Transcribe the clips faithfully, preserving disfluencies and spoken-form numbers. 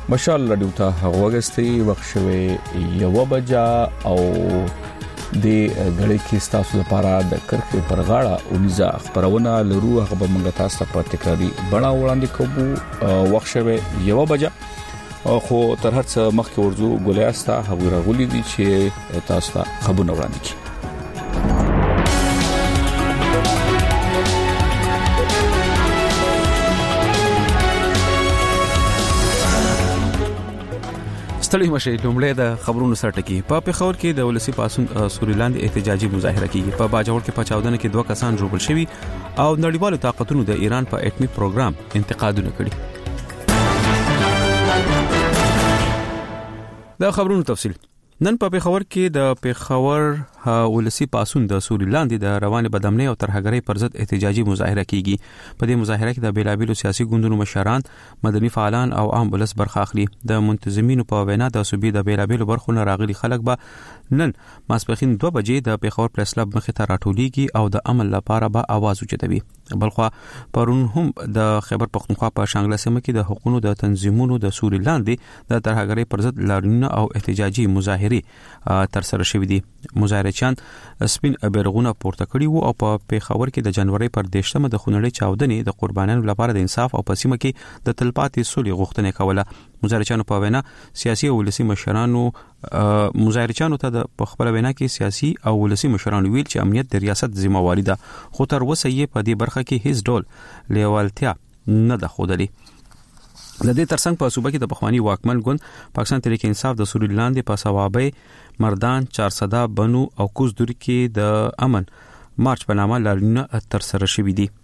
مشال رادیو ته وګستي وخت شوه یو بجا او د غړې کې تاسو لپاره د کرخې پر غاړه اولیزا خبرونه لرو هغه به موږ تاسو ته په تکراری بڼه وړاندې کوو. وخت شوه یو بجا خو تر هڅه مخکې ورزو ګولیاستا هغه راغولي دي چې تاسو ته خبرونه وړاندې کړي. ستړي مشه لومړی د خبرونو سرټکی په پیښور کې د ولسی پاسون سوريلاند احتجاجي مظاهره کیږي. په باجوړ کې په چاودنه کې دوه کسان ژوبل شوي او نړیوالو طاقتونو د ایران په اټمی پروګرام انتقادونه کړي. دا خبرونو تفصیل نن په پیښور کې د پیښور ولسی پاسون د سوريلاند د روان بدامنۍ او ترهګرۍ پر ضد احتجاجي مظاهره کیږي. په دې مظاهره کې د بیلابیلو سیاسي ګوندونو مشران، مدني فعالان او عام ولس برخه اخلي. د منتظمینو په وینا د صوبې د بیلابیلو برخو نه راغلي خلک به نن ماسپخین دوه بجې د پیښور پریس کلب مخې ته راټولېږي او د عمل لپاره به आवाज اوچتوي. بلخو پرون هم د خیبر پختونخوا په شانګله سیمه کې د حقوقو د تنظیمونو د سوريلاند د ترهګرۍ پر ضد لاریونونه او احتجاجي مظاهره تر سره شوې دي. مظاهرچیان سپین بیرغونه پورته کړي وو او په پیښور کې د جنوري پر دیشتمه د خونړۍ چاودنې د قربانیانو لپاره د انصاف او په سیمه کې د تلپاتې سولې غوښتنه کوله. مظاهرچیانو په وینا سیاسي او ولسی مشرانو مظاهرچیانو ته د خپل وینا کې سیاسي او ولسی مشرانو ویل چې امنیت د ریاست ذمہواری ده، خو تر اوسه یې په دې برخه کې هیڅ ډول لیوالتیا نه ده ښودلې. د دې ترڅنګ په صوبه کې د پخوانی واکمن ګوند پاکستان تحریک انصاف د سوريلاند په ثوابي مردان چارصدا بنو او کوزدوري کې د امن مارچ په نامه لاریونونه تر سره شوي دي.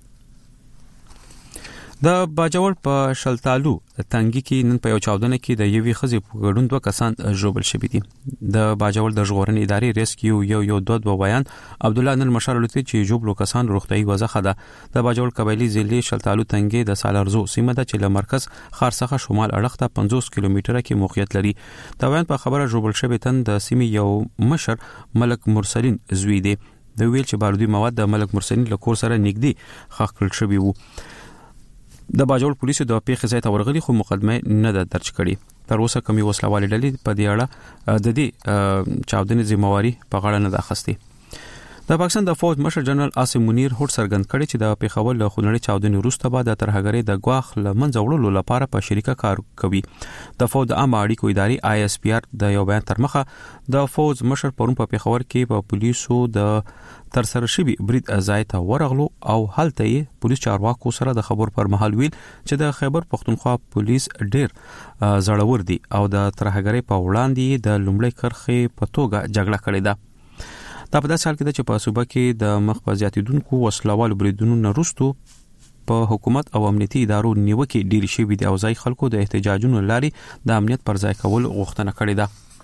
د باجوړ په شلتالو تنګي کې نن په یو چاودنه کې د یوې خزې په ګډون دوه کسان ژوبل شوي دي. د باجوړ د ژغورنې ادارې ریسکیو یو یو دوه دوه بیان عبد الله نن مشر لته چې ژوبلو کسان روغتي وضعه ده. د باجوړ قبایلی ضلع شلتالو تنګي د سالارزو سیمه ده چې له مرکز خار څخه شمال اړخ ته پنځوس کیلومتره کې موقعیت لري. دا بیان په خبره ژوبل شوی تن د سیمې یو مشر ملک مرسلین زوی دی. د ویل چې بارودي مواد د ملک مرسلین له کور سره نږدې خښ کړل شوی وو. د باجوړ پولیسو د پیښې ځای ته ورغلي خو مقدمه نه ده درج کړې. تر اوسه کومي وسلوالې ډلې په دې اړه د دې چاودنې ذمہواری په غاړه نه ده اخیستې. د پاکستان د فوج مشر جنرال عاصم منیر هوډ څرګند کړی چې د پیښور له خونړۍ چاودنې وروسته به د ترهګرۍ د ګواښ له منځه وړلو لپاره په شریکه کار کوي. د فوج د عامه اړیکو ادارې آی اس پی آر د یو بیان تر مخه د فوج مشر پرون په پیښور کې په پولیسو د تر سره شوی برید ځای ته ورغلو او هلته یې پولیس چارواکو سره د خبر پر مهال ویل چې د خیبر پختونخوا پولیس ډیر زړور دي او د ترهګرۍ په وړاندې د لومړی کرخې په توګه جګړه کړې ده. دا په داسې حال کې ده چې په صوبه کې د مخ په زیاتیدونکو وسلوالو بریدونو نه وروسته په حکومت او امنیتي ادارو نیوکې ډېرې شوې دي او ځای خلکو د احتجاجونو لاري د امنیت پر ځای کول غوښتنه کړې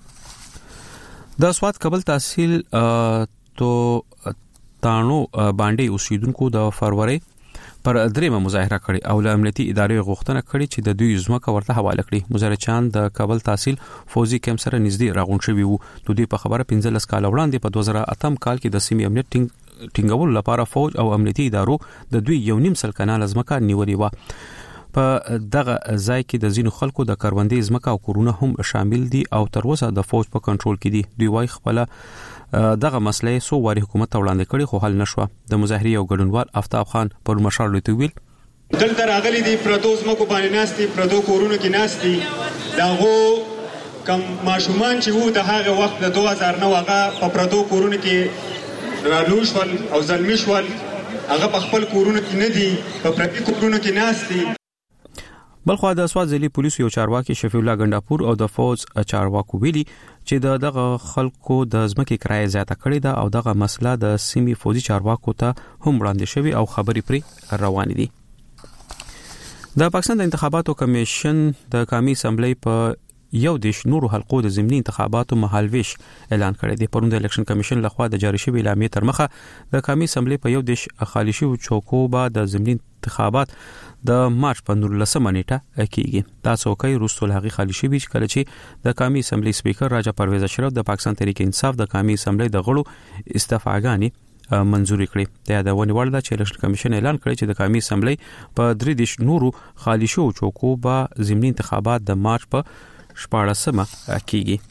ده. د سواد کابل تحصیل تو تانو باندې اوسیدونکو د فروری پر دریمه مظاهره کړې او له امنیتي ادارې غوښتنه کړې چې د دوی ځمکه ورته حواله کړي. مظاهرچیان د کابل تحصیل فوزي کیمپ سره نږدې راغون شوي وو. د دوی په خبره پنځلس کال وړاندې په دوه زره اتم کال کې د سیمې امنیت ټینګ ټینګولو لپاره فوج او امنیتي ادارو د دوی یو نیم سل کنال ځمکه نیولې و. په دغه ځای کې د ځینو خلکو د کروندې ځمکه او کورونه هم شامل دي او تر اوسه د فوج په کنټرول کې دي. دوی وايي خپل دغه مسلې سو واري حکومت ته وړاندې کړي خو حل نشوه. د مظاهرې یو ګډونوال آفتاب خان پر مشر لته ویل دلته راغلي دي پردوز مکو باندې ناشتي پردو کورونو کې ناشتي داغو کم ماشومان چې وو د هغه وخت د دوه هزار نو هغه په پردو کورونو کې رالوشول او ځلمیشول هغه په خپل کورونو کې نه دي په پردي کورونو کې ناشتي. بلخو د سواد ضلع پولیسو یو چارواکي شفیع الله ګنداپور او د فوج چارواکو ویلي چې د دغه خلکو د ځمکې کرایه زیاته کړې ده او دغه مسله د سیمې فوجي چارواکو ته هم وړاندې شوی او خبرې پرې روانې دي. د پاکستان د انتخاباتو کمیشن د قومي اسمبلی په یو دیش نورو حلقو د ضمني انتخاباتو مهالويش اعلان کړی دی. پرون د الیکشن کمیشن لخوا د جاری شوی اعلامیه تر مخه د قومي اسمبلی په یو دیش خالي شوی چوکو به د ضمني انتخابات د مارچ په نولسمه نیټه کېږي. دا څوکۍ وروسته هغه خالي شوی چې کله چې د قومي اسمبلی سپیکر راجا پرویز اشرف د پاکستان تحریک انصاف د قومي اسمبلی د غړو استعفاګانی منزوري کړې د یادونې وړ ده چې الیکشن کمیشن اعلان کړی چې د قومي اسمبلی په درې دیش نورو خالي شو چوکو به ضمني انتخابات د مارچ په شپاړسمه کېږي.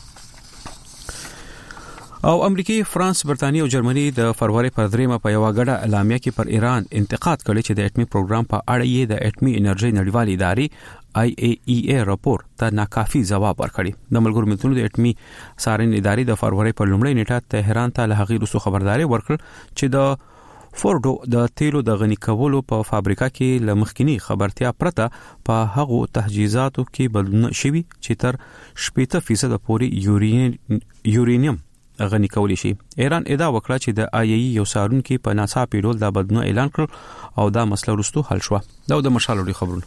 او امریکای، فرانس، برتانیې او جرمني د فروری پر دریمه په یو غړه اعلامیه کې پر ایران انتقاد کړی چې د اټومي پروګرام په اړه یې د اټومي انرژي نړیوالې ادارې آی ای ای ای راپور ته ناکافي ځواب ورکړی. د ملګرو ملتونو د اټومي څارنې ادارې د فروری پر لومړۍ نیټه تهران ته له هغې وروسته خبرداري ورکړ چې د فورډو د تیلو د غني کولو په فابریکه کې لمخکینی خبرتیا پرته په هغو تجهیزاتو کې بدلون شوي چې تر شپږ فیصد پورې یورینیم غني کولی شي. ایران ادعا وکړه چې د آی ای یو سارونکو په ناڅاپي ډول د بدلون اعلان کړ او دا مسله وروسته حل شو. دا د مشالوري خبرونه.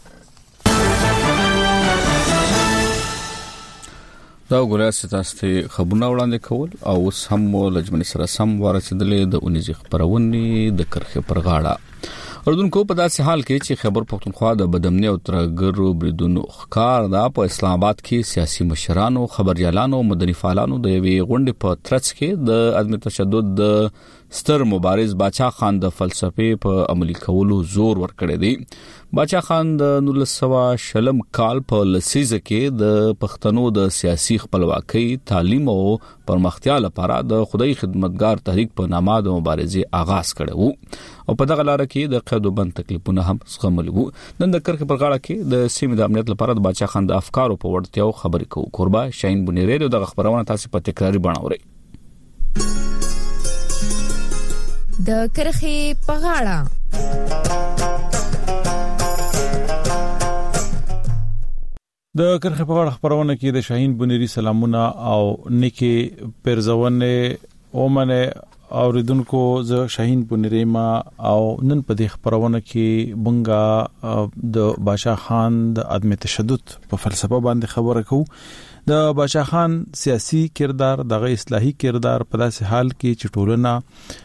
دا ګوراسته تاسو خبرونه وړاندې کول او اوس هم لجمن سره سم ورسېدلې د اونیزي خبرونه د کرخه پر غاړه. اردن کو په داسې حال کې چې خیبر پختونخوا د بدامنۍ او ترګرو بریدونو ښکار دا په اسلام آباد کې سیاسي مشرانو، خبريالانو، مدني فعالانو د یوې غونډې په ترڅ کې د عدم تشدد د ستر مبارز باچا خان د فلسفې په عملي کولو زور ورکړی دی. باچا خان د نولس سوه شلم کال په لسیزه کې د پښتنو د سیاسي خپلواکۍ، تعلیم او پرمختیا لپاره د خدای خدمتګار تحریک په نامه د مبارزې آغاز کړو او په دغه لار کې د قید وبند تکلیفونه هم زغملو. نن د کرخه پر غاړه کې د سیمې د امنیت لپاره د باچا خان د افکارو په وړتیاو خبرې کوو. قربا شاهین بنيري د خبرونه تاسو په تکراری بڼاوري. د کرخه په غاړه د کرخه په غاړه خبرونه کې د شاهین بنيري سلامونه او نیکی پرزونه اومنه اوریدونکو ز شاهین بنيري ما او نن په دې خبرونه کې بنګا د باچا خان د عدم تشدد په فلسفه باندې خبره کوو. د باچا خان سیاسي کردار، دغه اصلاحي کردار په داسې حال کې چې ټولنه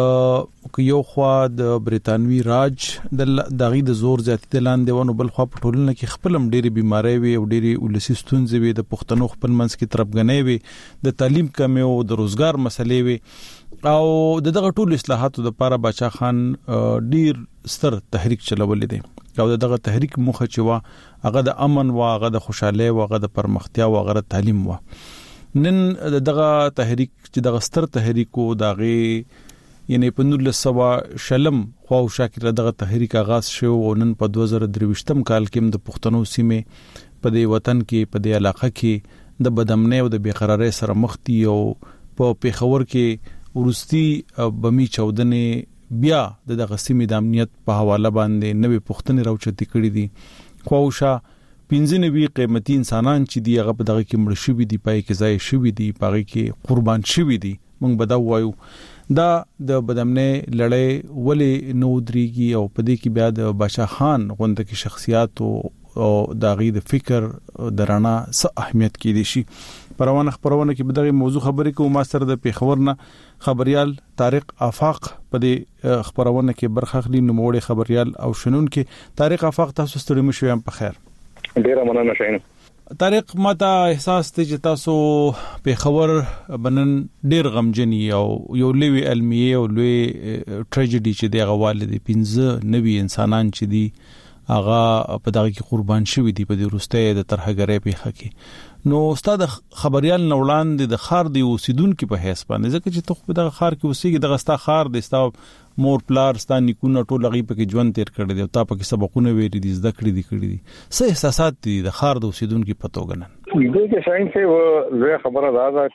د یو خوا د بریتانوي راج د دغه د زور زیاتې لاندې ونه بل خوا په ټولنه کې خپلم ډېری بیماری وي او ډېری ولسی ستونزې وي، د پښتنو خپل منځ کې طرفګنۍ وي، د تعلیم کمی او د روزګار مسلې وي او دغه ټول اصلاحاتو لپاره باچا خان ډیر ستر تحریک چلول دي او دغه تحریک مخه چې وا هغه د امن وا، هغه د خوشاله وا، هغه د پرمختیا وا، هغه د تعلیم وا. نن دغه تحریک چې دغه ستر تحریکو دغه یعنی په نولس سوه شلم خو شاکر دغه تحریک آغاز شو او نن په دوه زره درویشتم کال کې د پښتنو سیمه په دې وطن کې په دې علاقه کې د بدامنۍ او د بیقراری سره مخ دي او په پیښور کې ورستي بمی چودنې بیا د دغه سیمې د امنیت په حواله باندې نوې پښتنې راوچتې کړې دي. خواوشا پنځه نوي قیمتي انسانان چې دی هغه په دغه کې مړ شوي دي، پای کې ځای شوي دي، پای کې قربان شوي دي. موږ به دا وایو دا د بدامنۍ لړۍ ولې نو دريږي او په دې کې بیا د باچا خان غونډه کې شخصیت او دغه د فکر درانه څه اهمیت کې دي شي. پروانه خبرونه کې بدغه موضوع خبرې کوم ماستر د پیښورنه خبريال طارق آفاق په دې خبرونه کې برخه اخلي. نوموړي خبريال او شنون کې طارق آفاق تاسو ستړي مشو یم په خیر. ډیره مننه شاهین. طارق ماته احساس ته چې تاسو پیښور بنن ډیر غمجنی او یو لوی علمي او لوی ټریجډي چې دی غوالد پنځه نوي انسانان چې دی هغه په دغه کې قربان شوي دي په دې وروسته د ترهګرۍ پیښه کې. نو استاد خبريال نوړان د خار دی اوسیدونکو په حساب باندې ځکه چې ته په دغه خار کې اوسېږي دغه ستا خار د ستا مور پلار ستا نیکونه ټول غي په کې ژوند تیر کړی دی او تا په کې سبقونه ویلي دي، زده کړې دي کړې دي. څه احساسات دي د خار د اوسیدونکو په توګه نن؟ دغه کې شاین څه و زه خبره ده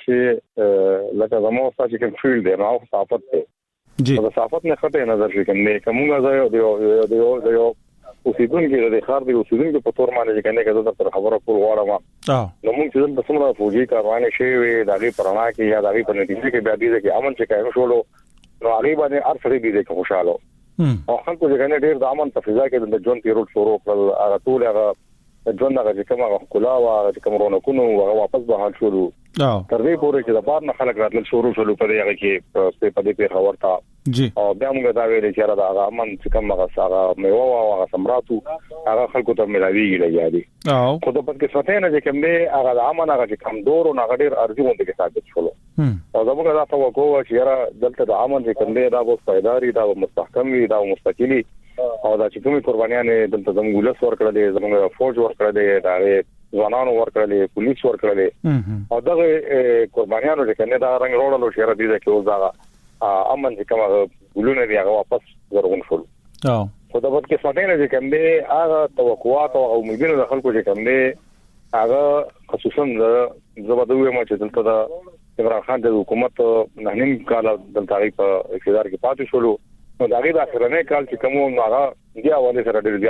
چې لکه زموږ ستا چې کوم فیلډ دی نو صحافت دی جی د صحافت نه خطه نظر شي کنه کومه ځای دی دی دی اوسیدونکو د خار دی اوسیدونکو په تور باندې کنه کده تر خبره کول غواړم. نو موږ چې د څومره فوجي کاروانې شي وي دغه پرانا کې یا دغه په نتیجه کې بیا دې کې امن چې کایو شولو نو هغه باندې ارسړي دي چې خوشاله او خلکو چې کنه ډیر د امن په فضا کې د ژوند تیرول شروع کړل. هغه ټول هغه ژوند هغه چې کومه خلا او چې کوم رونقونو هغه واپس به حال شروع تر دې پورې چې د بار نه خلک راتل شروع شول په دې هغه کې په دې په خبرتا جی او بیا موږ دا ویل چې را دا هغه امن چې کوم هغه سره میوه او هغه سمراتو هغه خلکو ته ملاویږي لګیاري او خو د پد کې څه نه چې کوم دې هغه امن هغه چې کم دور او هغه ډیر ارزو مونږ کې ثابت شول. او زموږ دا توقع و چې را دلته د امن چې کوم دی دا به پایداري دا مستحکم وي دا مستقلی او دا چې کومي قربانيان دلته زموږ ولس ورکړل زموږ فوج ورکړل دا ځوانانو ورکړل پولیس ورکړل او دغه قربانيانو چې کنه دا رنګ وروړل شهر دي چې اوس دا امن چې کومه ګلونه دی هغه واپس ورغون شول او خو دا په کې څنګه چې کوم دی هغه توقعات او امیدونه د خلکو چې کوم دی هغه خصوصا د زبدوی ما چې دلته د عمران خان د حکومت نه نیم کال دلته په اقتدار کې پاتې شولو نو دا غي د اخرنه کال چې کوم هغه دی اواله سره ډیر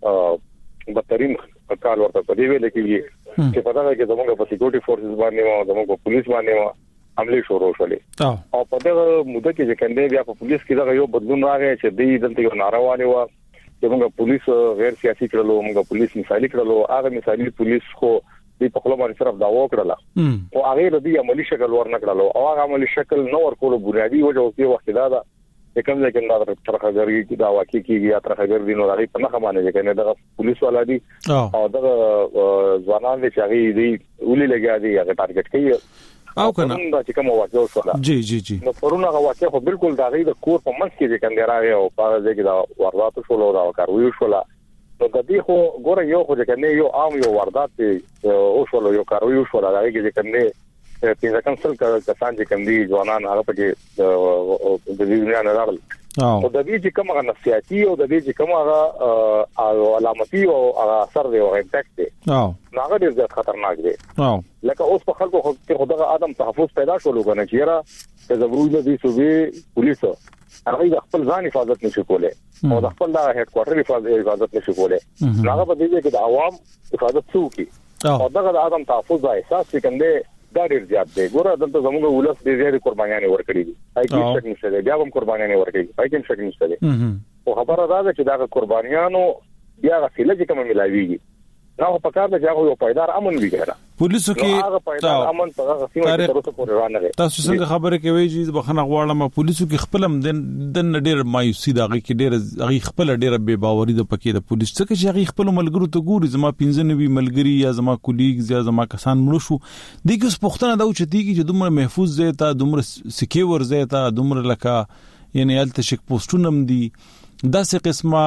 زیات بدترین کال ورته په دی ویل کېږي چې په دغه کې زموږ په سکیورټي فورسز باندې او زموږ په پولیس باندې حمله شروع شولې او په دغه موده کې چې کنده بیا په پولیس کې دغه یو بدلون راغی چې د دلته یو ناروانه و چې موږ پولیس غیر سیاسي کړلو موږ پولیس مثالي کړلو هغه مثالي پولیس خو د په خپل باندې صرف دا وکړه او هغه د دې عملی شکل ورنکړلو او هغه عملی شکل نو ورکول بنیادی وجه او په وخت دا ده چې کوم ځای کې دا ترخګرګي کې دا واقع کیږي یا ترخګر دي نو هغه په نخښه باندې چې نه د پولیس والا دي او د ځوانان چې هغه دي ولې لګیا دي هغه ټارګټ کوي او کنه دا چې کوم واقع وشوله جی جی جی نو پرونه هغه واقع خو بالکل دا غي د کور په منځ کې چې کنده راغی او په ځای کې دا واردات شول او دا کاروي شول نو د دې خو ګوره یو خو چې کنده یو عام یو واردات او شول یو کاروي شول دا غي چې کنده په کنسل کسان چې کندي ځوانان هغه پکې د دې نه نه راغل او د دې چې کومه نفسیاتي او د دې چې کومه علامتي او اثر دی او امپیکټ دی او هغه ډېر خطرناک دی او لکه اوس په خلکو خو دغه ادم تحفظ پیدا شول غواړي چې را د زبرود دي صوبې پولیس هغه د خپل ځان حفاظت نشي کولای او د خپل د هډ کوارټر حفاظت نشي کولای هغه په دې کې د عوام حفاظت څوکي او دغه د ادم تحفظ د احساس څنګه دا ډیر زیات دی ګوره دلته زموږ ولس ډیر زیات قربانيان ورکړي دي هاي کې شک نشته دی بیا هم قربانيان ورکړي هاي کې شک نشته دی او خبره دا ده چې دا قربانيانو بیا غفله چې کوم ملاويږي نو په کار د جاغو یو پایدار امن ویګره پولیسو کې امن په هغه سیمه کې تر اوسه پورې روان نه تاسو څنګه خبره کوي چې بخنه غواړم پولیسو کې خپلم د ډیر مایوسی دغه کې ډیر هغه خپل ډیر بے باوري د پکې د پولیس څخه چې هغه خپل ملګرو ته ګوري زما پنځنوي ملګری یا زما کولیګز یا زما کسان مړ شو دغه سپختنه دا چې دیږي چې دومره محفوظ ځای ته دومره سکیور ځای ته دومره لکه یعنی الته شک پوسټونم دي دا څه قسمه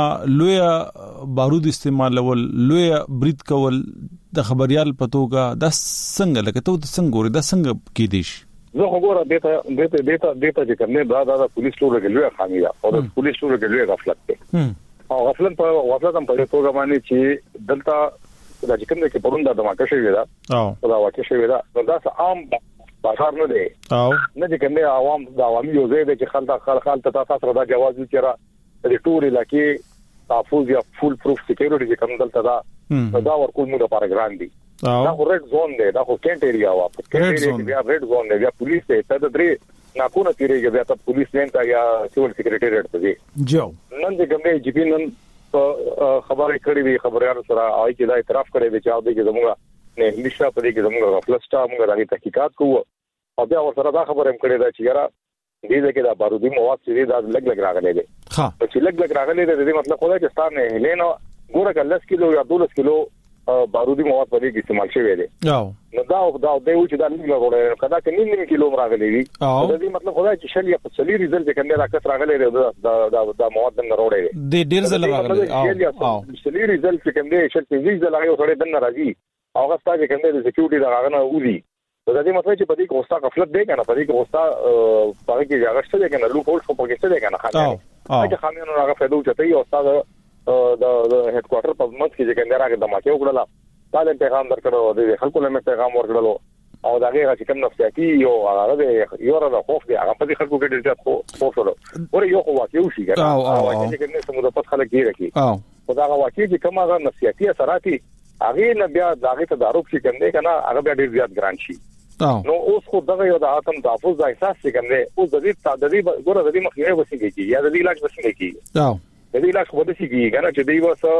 لوی بارود استعمالول لوی برید کول د خبريال پتوګه د څنګه لکه ته څنګه ګوري د څنګه کې دیش زه وګوره دته دته دته دته چې کومه دا دا پولیس ټول لوی خامي ده او د پولیس ټول لوی غفلت ده او غفلت په غفلت هم په توګه باندې چې دلته دا چې کومه کې پروندا د ماکه شوی ده او دا واقع شوی ده نو دا عام بازار نه دی او نه چې کومه عوام د عوامي یو ځای چې خلک خلک خلک ته تاسو را جواز وکړه د ټول علاقې تحفظ یا فول پروف سکیورټي چې کوم دلته دا دا ورکول موږ لپاره ګران دي دا خو ریډ زون دی دا خو کینټ ایریا وا کینټ ایریا کې بیا ریډ زون دی بیا پولیس ته ته د درې ناکونه تیریږي بیا ته پولیس لین ته یا سیول سکریټریټ ته دی جو نن د کومه جی پی نن خبرې کړې وي خبريال سره آی کې دا اعتراف کړی دی چې او دې زموږ نه انګلیش په دې کې زموږ غفلسټا موږ راغی تحقیقات کوو او بیا ورسره دا خبره هم کړې ده چې یاره دې ځکه دا بارودي مواد چې دا لګ لګ راغلي دي ها چې لګ لګ راغلي دي دې مطلب خو دا چې ستاره نه هلینو ګوره کله دس کیلو یا دولس کیلو بارودي مواد په دې کې استعمال شوی دی نو دا دا د یو چې دا لګ لګ وړي کدا کې نیم نیم کیلو راغلي دي دا دې مطلب خو دا چې شل یا په سلی ریزل چې کنده راکټ راغلي دي دا دا مواد نه وروړي دي ډیر ځل راغلي او سلی ریزل چې کنده شل پنځه ځل هغه سره دنه راځي هغه ستاسو کنده د سکیورټي دا غنه ودی دا دې مطلب چې په دې کې اوستا غفلت دی کنه په دې کې اوستا په کې ځای شته کنه لوپ هول په کې شته کنه خاطر هغه خامیانو هغه فائدو چته یو اوستا د هډ کوارټر په مت کې چې کنده راغی د ماکه وکړه دا له پیغام درکړو د خلکو له پیغام ورکړلو او دا غیر چې کوم نفسیاتي یو هغه یو را خوف دی هغه په دې خلکو کې ډېر زیات خوف شو ور یو خو واقع شي کنه او چې کنه سمو د پس خلک یې راکی او دا واقع چې کوم هغه نفسیاتي اثراتي هغه نه بیا داغه تدارک چې کنده کنه هغه بیا ډیر زیات ګران شي نو اوس خو دغه یو د اتم تحفظ د احساس چې کنده اوس د دې تعدادي ګوره د دې مخنیوي وسیږي چې یا د دې علاج وسیږي چې او د دې علاج خو د سیږي کنه چې دی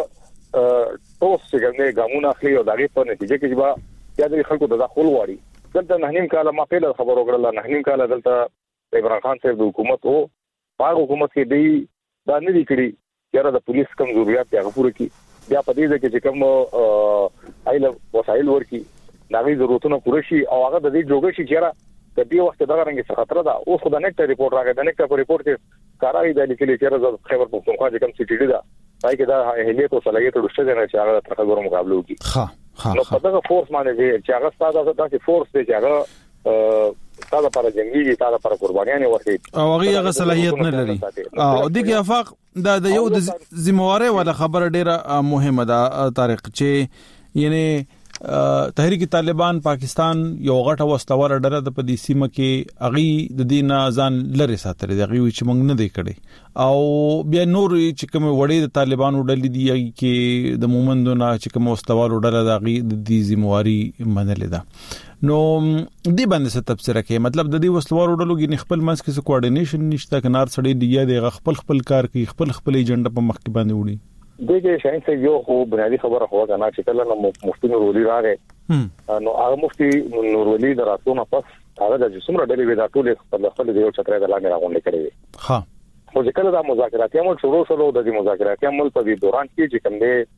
وسه توس چې کنده ګامونه اخلي او دغه په نتیجه کې به یا د خلکو د داخل واري دلته نه نیم کاله ما پیله خبر وکړل نه نیم کاله دلته عمران خان صاحب د حکومت او هغه حکومت کې دی دا نه دی کړی چې د پولیس کمزوریات یا غفور کی بیا په دې کې چې کوم ایله وسایل ورکی دغه ضرورتونه پوره شي او هغه د دې جوګه شي چې را کدی وخت دا رنګ څه خطر ده. اوس خو د نیکټ ریپورت راغی، د نیکټ په ریپورت کې کارای د لیکلي چې راځي خبر پښتونخوا چې کوم سټی ده پای کې دا اهلیت او صلاحیت ورشته نه چې هغه تر هغه مقابله وکړي. ها ها نو په دغه فورس باندې چې هغه ستاسو داسې فورس دی چې هغه تاسو لپاره جنگي تاسو لپاره قربانيان ورکړي او هغه هغه صلاحیت نه لري. او دغه افاق دا د یو د ذمہواره ولا خبره ډیره مهمه ده طارق چې یعنی تحریک طالبان پاکستان یو غټه وسلوال ډله د پدې سیمه کې اغي د دین ځان لری ساتره دی غوي چې موږ نه دی کړي او بیا نور چې کوم وړي د طالبانو ډلې دی کې د مومندونو چې کوم وسلوال ډله د اغي د دې ذمہواری منل ده. نو دې باندې څه تفسیر کوي؟ مطلب د دې وسلوال ډلو کې خپل منځ کې څه کوارډینیشن نشته، کنار سړی دی د خپل خپل کار کوي، خپل خپل ایجنډا په مخ کې باندې وړي. دغه شاین څه یو خو بنیادی خبره خو دا نه چې کله نو مفتي نورولي راغی نو هغه مفتي نورولي دراتونه پس هغه د څومره ډلې ودا ټول خپل خپل دی یو چتره د لاندې راغونډه کړې. ها خو چې کله دا مذاکرات عمل شروع شول د دې مذاکرات عمل په دوران کې چې کوم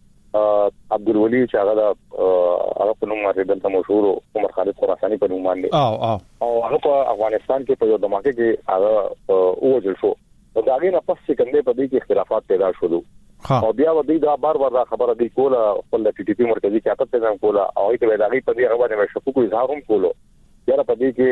دی عبدالولي چې هغه د هغه په نوم باندې دلته مشهور عمر خالد خراساني په نوم باندې او او او هغه په افغانستان کې په یو دماغه کې هغه اوجل شو او دا غي نه پس چې کوم دی په دې کې اختلافات پیدا شول. او بیا و دې دا بار بار دا خبره دی کوله خپل د ټي ټي پی مرکزی قیادت ته ځم کوله او هیڅ ویلاغي په دې هغه باندې شکوک اظهار هم کولو. یاره په دې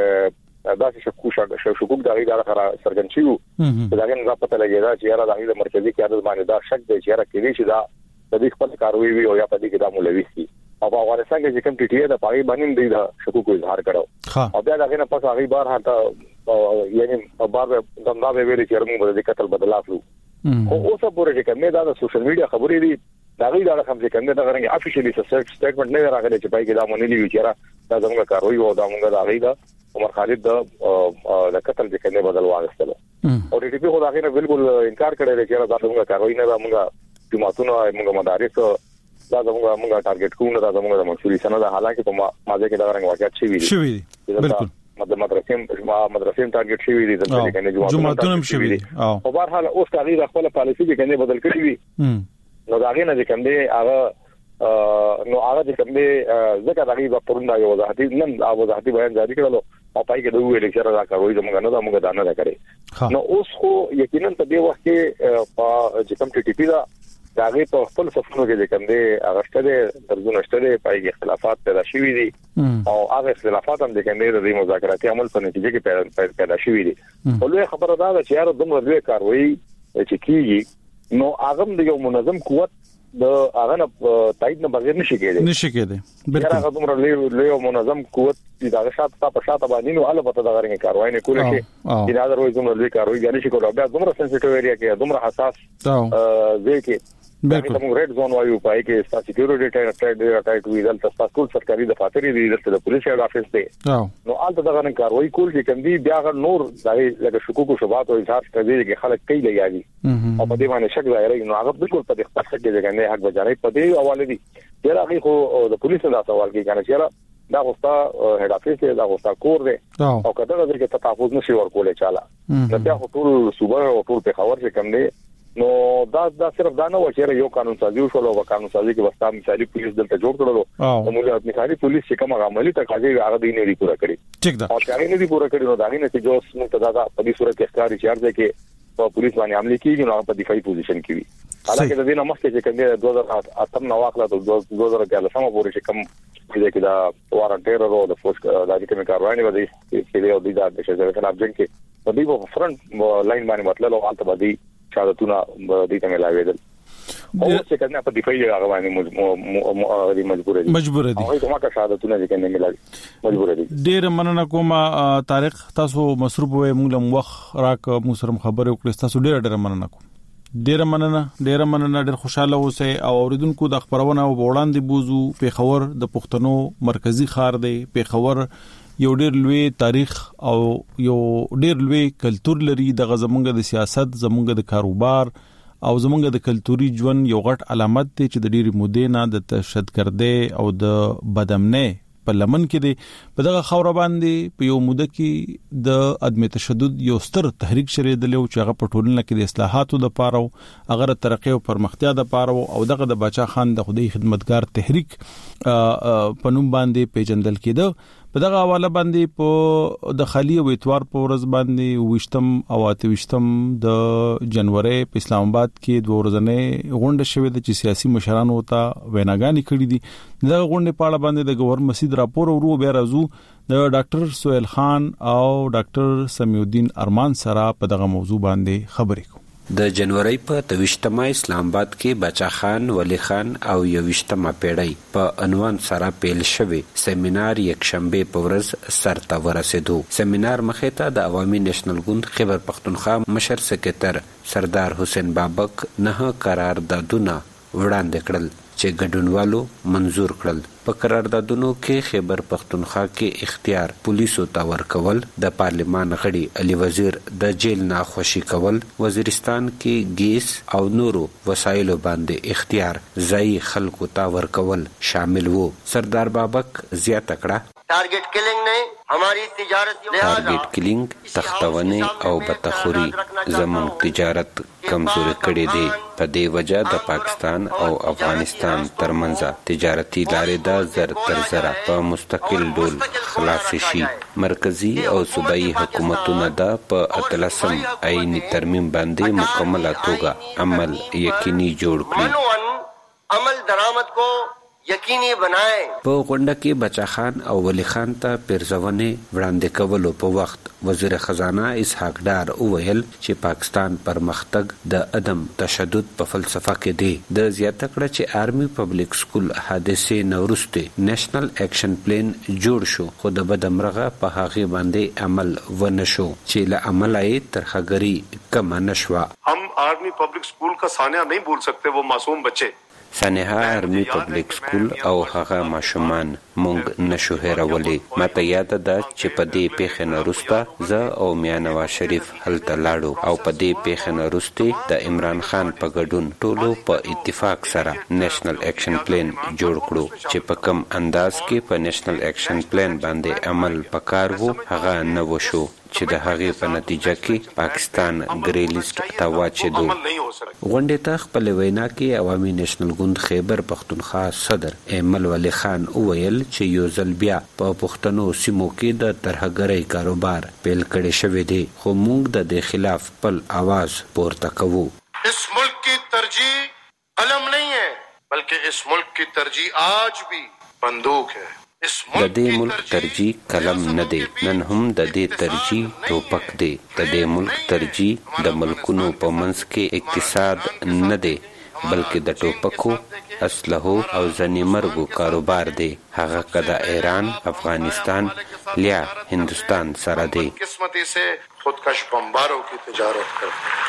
کې دا چې شکوک شکوک دا غي دا خبره سرګنچیو دا غي نه پته لګیدا چې یاره د غي مرکزی قیادت باندې دا شک دی چې یاره کې دي چې دا د دې خپل کاروي وي او یا په دې کې دا مولوي سي او په افغانستان کې چې کوم ټي ټي ای د پای باندې دی دا شکوک اظهار کړو او بیا دا غي نه پس هغه بار هاته یعنی بار دمدا به ویل چې موږ د قتل بدلا فلو او اوسه پورې چې کومه دا د سوشل میډیا خبرې دي دا غي دا کوم چې کومه دا غرنګ افیشلی سټیټمنټ نه راغلی چې پای کې دا مونږ نه ویچره دا زموږ کاروي او دا موږ دا غي دا عمر خالد د د قتل چې کومه بدل واغستل او ټي ټي پی خو دا غي نه بالکل انکار کړی چې دا زموږ کاروي نه دا موږ جماعتونو موږ مدارس دا زموږ موږ ټارګټ کوو دا زموږ د منشوري سند حالانکه په مازه کې دا غرنګ واقعیت شوی دی شوی بالکل مطلب مدرسې ما مدرسې ټارګټ شوی دي د دې کنه جمعهتون هم شوی دي او په بهر حال اوس تغییر خپل پالیسي کې کنه بدل کړی وي نو دا غي نه چې کوم دی هغه نو هغه چې کوم دی ځکه دا غي په پروندا یو وضاحتي نن او وضاحتي بیان جاری کړلو او پای کې دوی ویل چې را کوي زموږ نه دا موږ دا نه کړی نو اوس خو یقینا په دې وخت کې په چې کوم ټي ټي پی دا دا غي په خپل صفونو کې کوم دی هغه شته درځونه شته پای کې اختلافات پیدا شوي دي او هغه اختلافات هم د کوم دی د مذاکراتي عمل په نتیجه کې پیدا شوي دي. په لوی خبره دا ده چې یاره دومره لوی کاروي چې کیږي نو هغه د یو منظم قوت د هغه نه تایید نه بغیر نشي کېدی نشي کېدی بالکل هغه دومره لوی لوی منظم قوت چې دا شاته په شاته باندې نو البته دا غرنګ کاروي نه کوله چې چې دا دروي دومره لوی کاروي غني شي کوله بیا دومره سنسټیو ایریا کې دومره حساس ځای کې بالکل موږ ریډ زون وایو پای کې ستا سکیورټي ټایټ ټایټ وی دلته تاسو ټول سرکاري دفاتر دي دلته د پولیس هډ افیس دی نو آلته دا غن کاروي کول چې کوم دی بیا غ نور ځای لکه شکوک او شبهات او اظهار کوي چې خلک کوي لګیږي او په دې باندې شک ظاهري نو هغه بالکل په دې خپل کې ځای نه حق بجانې په دې حواله دي چې هغه خو د پولیس دا سوال کوي کنه چې دا غوستا هډ افیس دی دا غوستا کور دی او کله دا چې تحفظ نشي ورکول چاله نو بیا ټول صوبه او ټول په خبر چې کوم دی نو دا دا صرف دا نه و چې یو قانون سازي شو او قانون سازي کې وستا مثالي پولیس دلته جوړ کړلو او موږ د مثالي پولیس چې کوم عملي تقاضي هغه دی نه لري پورا کړی ٹھیک ده او هغه نه دی پورا کړی نو دا نه چې جو نو ته دا په دې صورت کې ښکاری چې ارزه کې په پولیس باندې عملي کیږي نو په دفاعي پوزیشن کې وي حالانکه د دې نه مخکې چې کوم دوه هزار اته نو واخله د دوه هزار اتلس سم پورې چې کوم چې دا وارنټ ټیرر او د فورس د دې کوم کاروانی ودی چې له دې د شجره خلاف جنگ کې په دې په فرنٹ لاین باندې مطلب او البته باندې شهادتونه دې ته ملاوي دي او چې کنه په دفاعي هغه باندې مجبور دي مجبور دي او کومه کا شهادتونه دې کنه ملاوي مجبور دي. ډېر مننه کوم طارق تاسو مصروف وې موږ لم وخت راک مو سره خبرې وکړې تاسو ډېر ډېر مننه کوم ډېر مننه ډېر مننه ډېر خوشاله اوسئ او اوریدونکو د خبرونه او وړاندې بوزو پیښور د پښتنو مرکزی ښار دی پیښور یو ډېر لوی تاریخ او یو ډېر لوی کلچر لري د غزمنګ د سیاست زمونږ د کاروبار او زمونږ د کلچوري ژوند یو غټ علامت دی چې د ډېری مودې نه د تشددګردۍ او د بدامنۍ په لمن کې دی په دغه خاور باندې په یو موده کې د عدم تشدد یو ستر تحریک شریدل او چې هغه په ټولنه کې د اصلاحاتو د پاره او هغه ترقی او پرمختیا د پاره او دغه د بچا خان د خدای خدمتګار تحریک په نوم باندې پیژندل کېده په دغه حواله باندې په د خالی او اتوار په ورځ باندې وشتم او اتوشتم د جنوري په اسلام آباد کې دوه ورځې غونډه شوې ده چې سیاسي مشرانو ته ویناګانې کړې دي. دغه غونډه په اړه باندې د گورنر مسعود راپور ورو بیا راځو د ډاکټر سہیل خان او ډاکټر سمیع الدین ارمان سره په دغه موضوع باندې خبرې کوو. د جنوري په توشتمه اسلام آباد کې بچا خان ولی خان او یوشتمه پیړۍ په عنوان سره پیل شوی سیمینار یک شنبه په ورځ سرته ورسېدو. سیمینار مخې ته د عوامي نېشنل ګوند خیبر پختونخوا مشر سکرټر سردار حسین بابک نه قراردادونه وړاندې کړل چې ګډونوالو منزور کړل. په قراردادونو کې خیبر پختونخوا کې اختیار پولیسو ته ورکول، د پارلیمان غړي علي وزیر د جیل نه خوشي کول، وزیرستان کې گیس او نورو وسایلو باندې اختیار ځای خلکو ته ورکول شامل وو. سردار بابک زیاته کړه target killing ने हमारी तिजारत टारगेट किलिंग तختونه او بتخوري زموږ تجارت کمزوري کړي دي. په دې وجه د پاکستان او افغانستان ترمنځ تجارتي لارې د زر تر زر په مستقل ډول خلاص شي. مرکزی او صوبایي حکومتونه د په اتلسم آئینی ترمیم باندې مکمله توګه عمل یقیني جوړ کړي. عمل درآمد کو یقیني بنائے. په غونډه کې بچا خان او ولی خان ته پیرزونه وړاندې کولو په وخت وزیر خزانه اسحاق ډار وویل چې پاکستان پرمختګ د عدم تشدد په فلسفه کې دی. د زیاته کړه چې آرمي پبلک سکول حادثه نورسته نېشنل اکشن پلان جوړ شو، خو د بدمرغه په هغه باندې عمل ونه شو چې له عمل یې ترخګری کم نشوا. हम आर्मी पब्लिक स्कूल का सानिया नहीं भूल सकते. वो मासूम बच्चे سانحه آرمی پبلک سکول او هغه ماشومان مونږ نشو هیرولی. ماته یاد ده چې په دې پیښې نه وروسته زه او میا نواز شریف هلته لاړو او په دې پیښې نه وروسته د عمران خان په ګډون ټولو په اتفاق سره نېشنل اکشن پلان جوړ کړو چې په کم انداز کې په نېشنل اکشن پلان باندې عمل پکار وو هغه نه وشو چې د هغې په نتیجه کې پاکستان ګری لیست ته واچېدو. غونډې ته خپل وینا کې عوامي نېشنل ګوند خیبر پختونخوا صدر ایمل ولی خان وویل چې یو ځل بیا په پښتنو سیمو کې د ترهګرۍ کاروبار پیل کړی شوی دی، خو موږ د دې خلاف خپل आवाज پورته کوو. इस मुल्क की तरजीह कलम नहीं है, बल्कि इस मुल्क की तरजीह आज भी बंदूक है. د دې ملک ترجیح قلم نه دی، نن هم د دې ترجیح ټوپک دی. د دې ملک ترجیح د ملکونو په منځ کې اقتصاد نه دی، بلکې د ټوپکو، اسلحو او ځنې مرګو کاروبار دی. هغه که د ایران، افغانستان یا هندوستان سره دی. قسمتی سے خودکش بمباروں کی تجارت کرتے.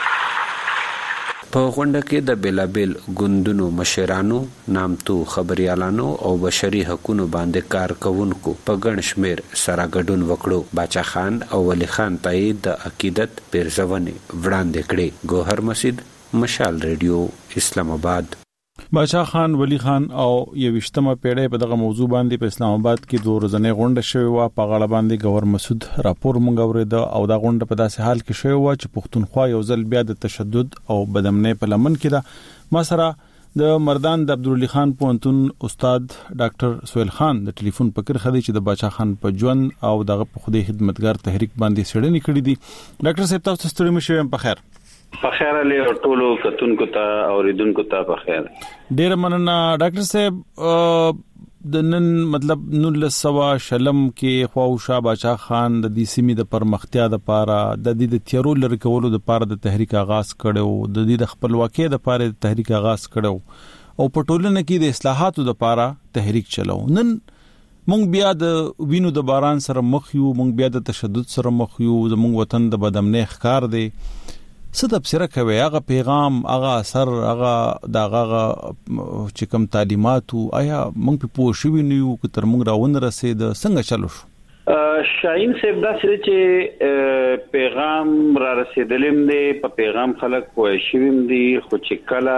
په غونډه کې د بیلابیل ګوندونو مشرانو، نامتو خبريالانو او بشري حقوقو باندې کار کوونکو په ګڼ شمېر سره ګډون وکړو. باچا خان او ولی خان ته د عقیدت پیرزونه وړاندې کړې. ګوهر مسعود، مشال ریډیو، اسلام آباد. باچا خان ولی خان او یوشتمه پیړۍ په دغه موضوع باندې په اسلام آباد کې دوه ورځې غونډه شوې و. په غاړه باندې گورنر مسعود راپور مونږ اورید او دا غونډه په داسې حال کې شوې و چې پښتونخوا یو ځل بیا د تشدد او بدامنۍ په لمن کې ده. ما سره د مردان د عبدالعلی خان پوهنتون استاد ډاکټر سہیل خان د ټلیفون په کرخه دی چې د باچا خان په ژوند او دغه په خوده خدمتګار تحریک باندې سړنی کړی دي. ډاکټر صاحب تاسو ستړي مشه په خیر؟ په خیر علي او ټولو کتونکو ته او ریدونکو ته په خیر. ډیر مننه ډاکټر صاحب. د نن مطلب نولس سوا شلم کې خواوشا باچا خان د دې سیمې د پرمختیا د پاره د دې د تیرو لری کولو د پاره د تحریک آغاز کړو، د دې د خپلواکۍ د پاره د تحریک آغاز کړو او په ټولنه کې د اصلاحاتو د پاره تحریک چلو. نن مونږ بیا د وینو د باران سره مخ یو، مونږ بیا د تشدد سره مخ یو، زمونږ وطن د بدامنۍ ښکار دی. څه تفسیر کوي هغه پیغام، هغه اثر، هغه دغه چې کوم تعلیمات آیا موږ په پوه شو نیو که تر موږ راون رسید څنګه چلو شو؟ شاهین صاحب دا سره چې پیغام را رسیدلم دی، په پیغام خلک پوه شویم دي، خو چې کله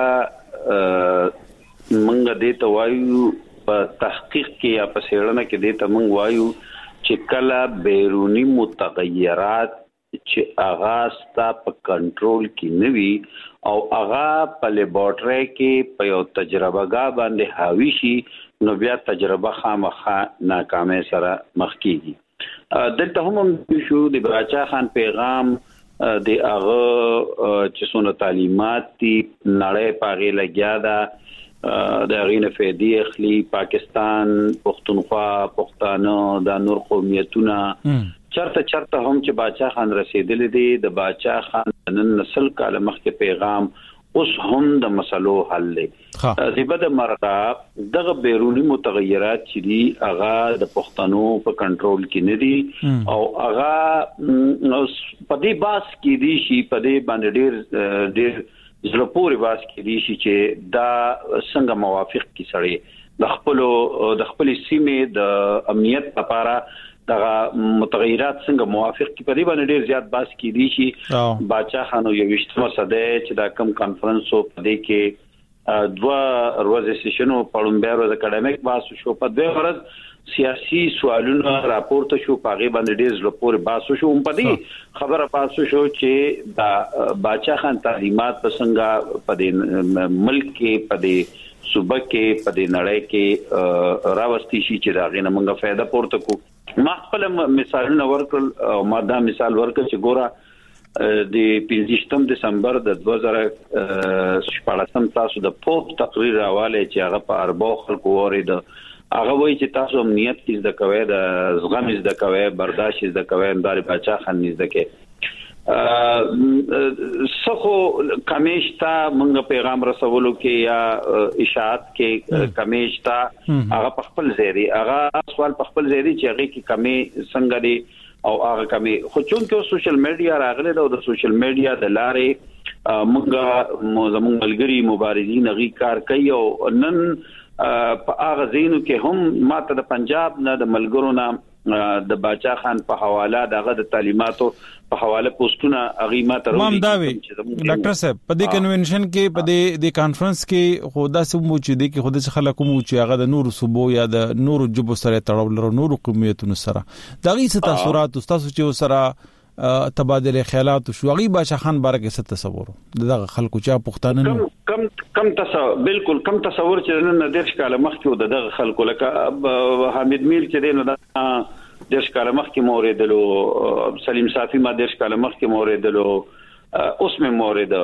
موږ دې ته وایو په تحقیق کې یا په څېړنه کې دې ته موږ وایو چې کله بیرونی متغیرات چې اغا ستا په کنټرول کې نوي او اغا په لیبارټری کې په یو تجربهګاه باندې حاوی شي، نو بیا تجربه خامخا ناکامه سره مخ کیږي دلته هم شو د باچا خان پیغام د هغه چې څونه تعلیمات دي نړۍ پاغي لګیا دا د غینه فیدی اخلي پاکستان پښتونخوا پښتانه د نور قومیتونه چرته چرته هم چې باچا خان رسیدلې دي د باچا خان نن نسل کاله مخکې پیغام اوس هم د مسلو حل لې زیبد مرغه دغه بیرونی متغیرات چې دي هغه د پښتنو په کنټرول کې نه دي او هغه په دې باس کې دي شي په دې باندې ډېر ډېر زلپوري باس کې دي شي چې دا څنګه موافق کی سړی د خپل د خپل سیمې د امنیت لپاره دغه متغیرات څنګه موافق کی په دې باندې ډیر زیات باس کی دي شي باچا خانو یو وشتمه صده چې دا کم کانفرنس او په دې کې دوا ورځې سیشنو پړم بیا ورځ اکیډمیک باس شو په دې ورځ سیاسي سوالونه راپورته شو پاغي باندې ډیر زلپور باس شو په دې خبره پاس شو چې دا باچا خان تعلیمات څنګه په دې ملک کې په دې صوبه کې په دې نړۍ کې راوستي شي چې دا غینه موږ فائدہ پورته کو ما خپل مثالونه ورکړل او ما دا مثال ورکړ چې ګوره د پنځم دسمبر د دوه زره شپږم تاسو د پوپ تقریر حواله چې هغه په اربو خلکو ورید هغه وایي چې تاسو امنیت کې د کوي د زغم د کوي برداشت د کوي اندار باچا خان نږدې کې سخو کمیشتا منګ پیغام رسولو کې یا اشاعت کې کمیشتا هغه په خپل ځای هغه سوال په خپل ځای چې هغه کې کمی څنګه دی او هغه کمی خو چون کې سوشل میډیا راغله د سوشل میډیا د لارې منګ زموږ ملګری مبارزین غي کار کوي او نن په هغه زینو کې هم ماته د پنجاب نه د ملګرو نه د باچا خان په حواله دغه د تعلیماتو په حواله پوسټونه اغي ما تر مام داوي ډاکټر صاحب په دې کنونشن کې په دې د کانفرنس کې خدا سم مو چې د کې خود څخه خلکو مو چې هغه د نور صوبو یا د نور جبو سره تړول نور قومیتونو سره دغه څه تاثیرات تاسو چې سره تبادله خیالات شو غي باچا خان بارکه څه تصور دغه خلکو چې پښتانه نو کم کم تصور بالکل کم تصور چې نن د ښکاله مخکې د دغه خلکو لکه حمید میر چې دینه د د ښکاله مخکې موریدلو سلیم صافی ما د ښکاله مخکې موریدلو اوس مې مورید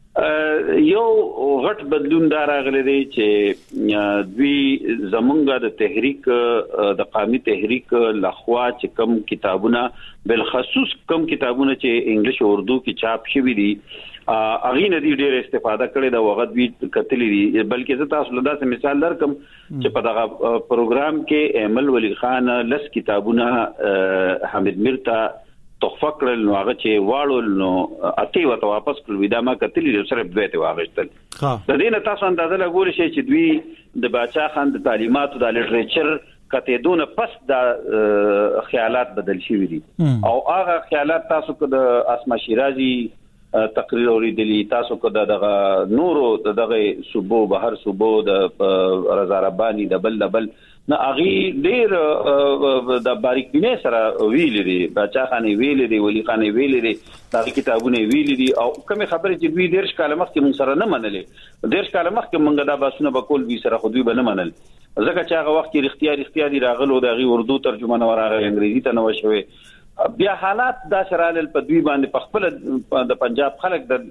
یو غټ بدلون دا راغلی دی چې دوی زمونږ د تحریک د قومي تحریک لخوا چې کم کتابونه بل خصوص کم کتابونه چې انګلیش او اردو کې چاپ شوي دي اغه نه دي ډېر استفاده کړي دا وخت وی کتلې دي بلکې زه تاسو له داسې مثال درکم چې په دغه پروګرام کې احمد ولی خان لس کتابونه حمید مرتا تحفه کړل نو هغه چې واړو نو اته وته واپس کړل ودا ما کتلې سره دوی ته واغشتل د دې نه تاسو اندازه لګول شي چې دوی د باچا خان د تعلیماتو د لټریچر کته دونه پس د خیالات بدل شي دي او هغه خیالات تاسو کو د اسما شیرازي تقریر اوریدلی تاسو کو دغه نورو دغه صوبو بهر صوبو د رضا ربانی د بل بل نه اغي ډیر د باریک بینه سره ویل دي باچا خان ویل دي ولی خان ویل دي دا کتابونه ویل دي او کوم خبره چې دوی ډیر کاله مخکې مون سره نه منلې ډیر کاله مخکې مونږ دا باسونه بکول وی سره خو دوی به نه منل ځکه چې هغه وخت کې اختیار اختیار راغلو د غي اردو ترجمه نه راغلی انګریزي ته نو شوی بیا حالات دا شرال په دوی باندې په خپل د پنجاب خلک د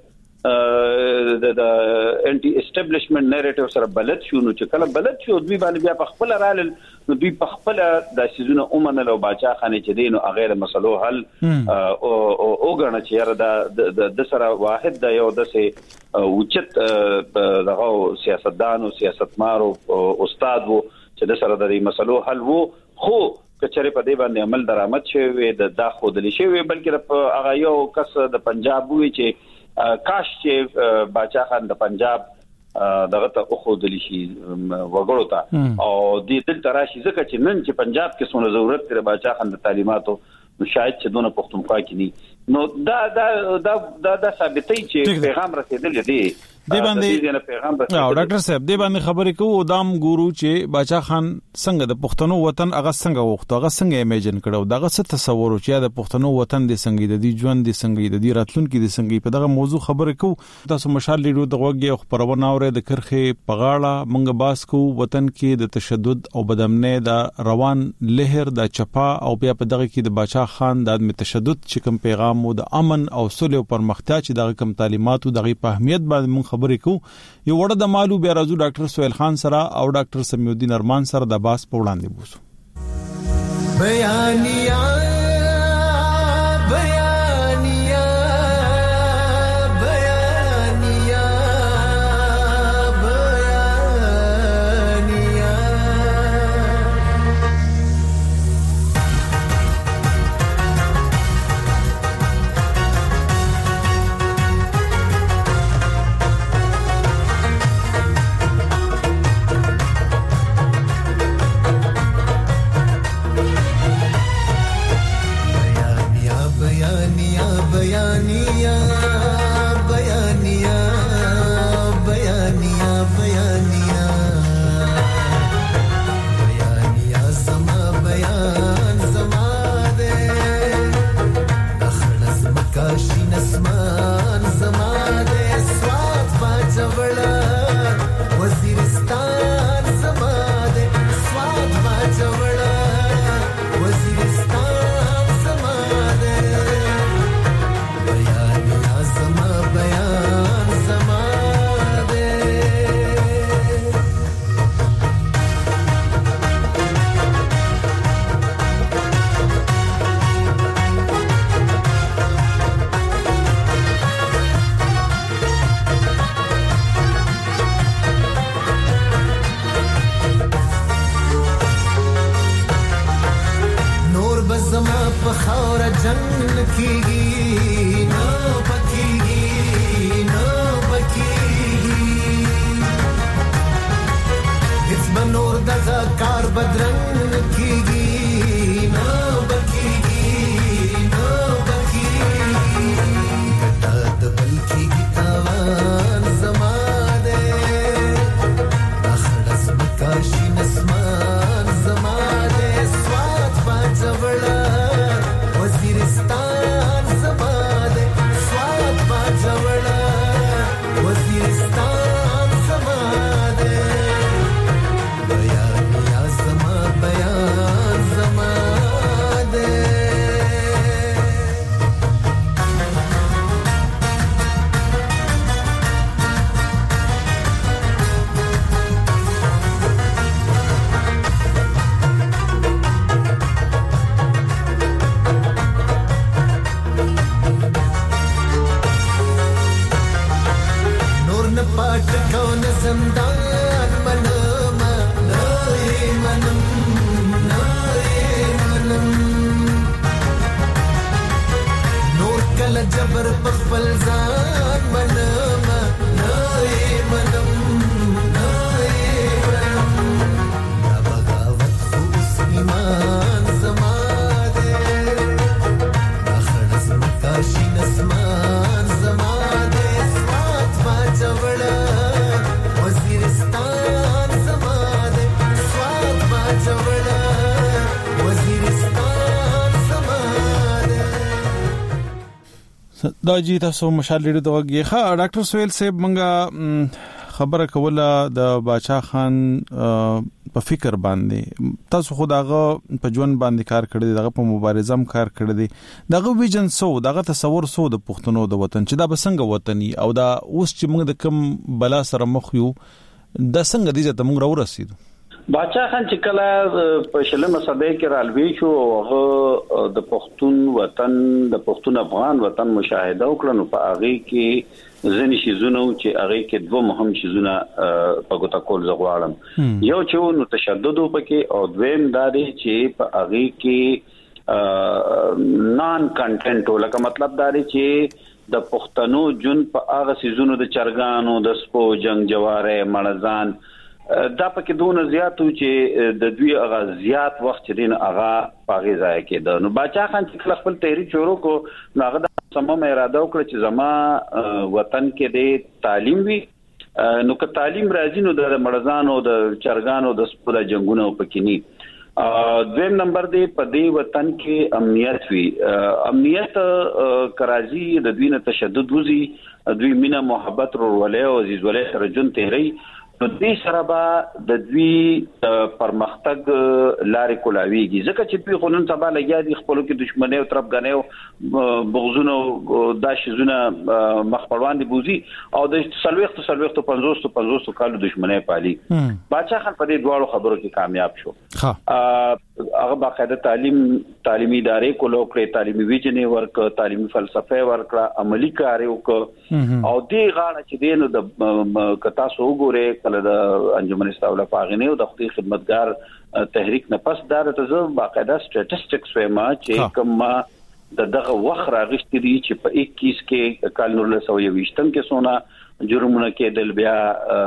د انټي اسټابلیشمنت نریټیو سره بلد شو نو چې کله بلد شو دوی باندې بیا په خپل رال نو دوی په خپل د سيزونه اومنه لو باچا خانه چې دین او غیر مسلو حل او او غنه چې را د سره واحد د یو د سه اوچت دغه سیاستدان او سیاستمار او استاد وو چې د سره د مسلو حل وو خو کچره په دې باندې عمل درآمد شوی د داخو د لشي بلکې هغه یو کس د پنجاب وی چې کاش چې باچا خان د پنجاب دغه ته خو د لشي وګړو ته او د دل تراشي ځکه چې نن چې پنجاب کې څونه ضرورت لري باچا خان د تعلیماتو شاید چې دونه پښتونخوا کې ني نو دا دا دا دا ثابتې چې پیغام رسیدل دي دی باندې پیغام او ډاکټر صاحب دی باندې خبرې کوو دام ګورو چې باچا خان څنګه د پښتنو وطن هغه څنګه وخت هغه څنګه امیجن کړو دغه څه تصور چې د پښتنو وطن د څنګه د دې ژوند د څنګه د دې راتلونکو د څنګه په دغه موضوع خبرې کوو تاسو مشال لیدو د وګي خبرونه اوري د کرخه پغاړه مونږ باس کو وطن کې د تشدد او بدامنۍ د روان لهر د چپا او بیا په دغه کې د باچا خان د عدم تشدد چې کوم پیغام او د امن او صلح او پرمختیا چې دغه کوم تعلیمات او دغه په اهمیت باندې مونږ خبرې کوو یو وړه د مالو بیا راځو ډاکټر سہیل خان سره او ډاکټر سمیع الدین ارمان سره د باس په وړاندې بوسو بیانیا بیانیا بیانیا دا جی تاسو مشال لیدو دغه ښه ډاکټر سہیل صاحب منګه خبره کوله د باچا خان په فکر باندې تاسو خداغه په ژوند باندې کار کړی دغه په مبارزه هم کار کړی دی دغه ویژن سو دغه تصور سو د پښتنو د وطن چې دا بسنګ وطني او دا اوس چې موږ د کم بلا سره مخ یو د څنګه دي چې موږ راو رسیدو باچا خان چې کله په شلمه صدۍ کې رالوي شو هغه د پښتون وطن د پښتون افغان وطن مشاهده وکړه نو په هغه کې ځنې شیزونه چې هغه کې دوه مهم شیزونه په ګوته کول زغواړم یو چې نو تشدد پکې او دویم دا دی چې په هغه کې نان کنټنټ لکه مطلب دا دی چې د پښتنو جون په هغه سيزونو د چرګانو د سپو جنگ جواره مړزان دا پکې دونه زیاتو چې د دوی هغه زیات وخت دین هغه پاغي ځای کې نو باچا خان چې خپل تحریک شروع کو نو هغه د سمه اراده وکړه چې زما وطن کې د تعلیم وی نو که تعلیم راځي نو د مړزانو د چرګانو د سپوره جنگونو پکینی دویم نمبر دی په دې وطن کې امنیت وی امنیت کراځي د دوی نه تشدد وزي دوی مینا محبت ورولې او عزیزولې سره جون تهري نو دې سره به د دوی پرمختګ لارې کولاویږي ځکه چې دوی قانون تبع لګیا دي خپل کې دښمنۍ او طرفګانۍ او بغزونه دا شیزونه مخپړوان دي بوزي او د سلويخت سلويخت پنځوس پنځوس کالو دښمنۍ پالي باچا خان په دې دواړو خبرو کې کامیاب شو هغه باقاعده تعلیم تعلیمي ادارې کولو کړې تعلیمي ویژنې ورک تعلیمي فلسفه ورکړه عملی کار وک او دې غاړه چې دینو د کتا سو وګوره کله د انجمن استوله پاغنه او د خپل خدمتګار تحریک نه پس دار ته زو باقاعده سټټیسټکس وما چې کوم د دغه وخت راغشتي دي چې په اکیس کې کال نور له سوي وشتم کې سونا جرمونه کې دل بیا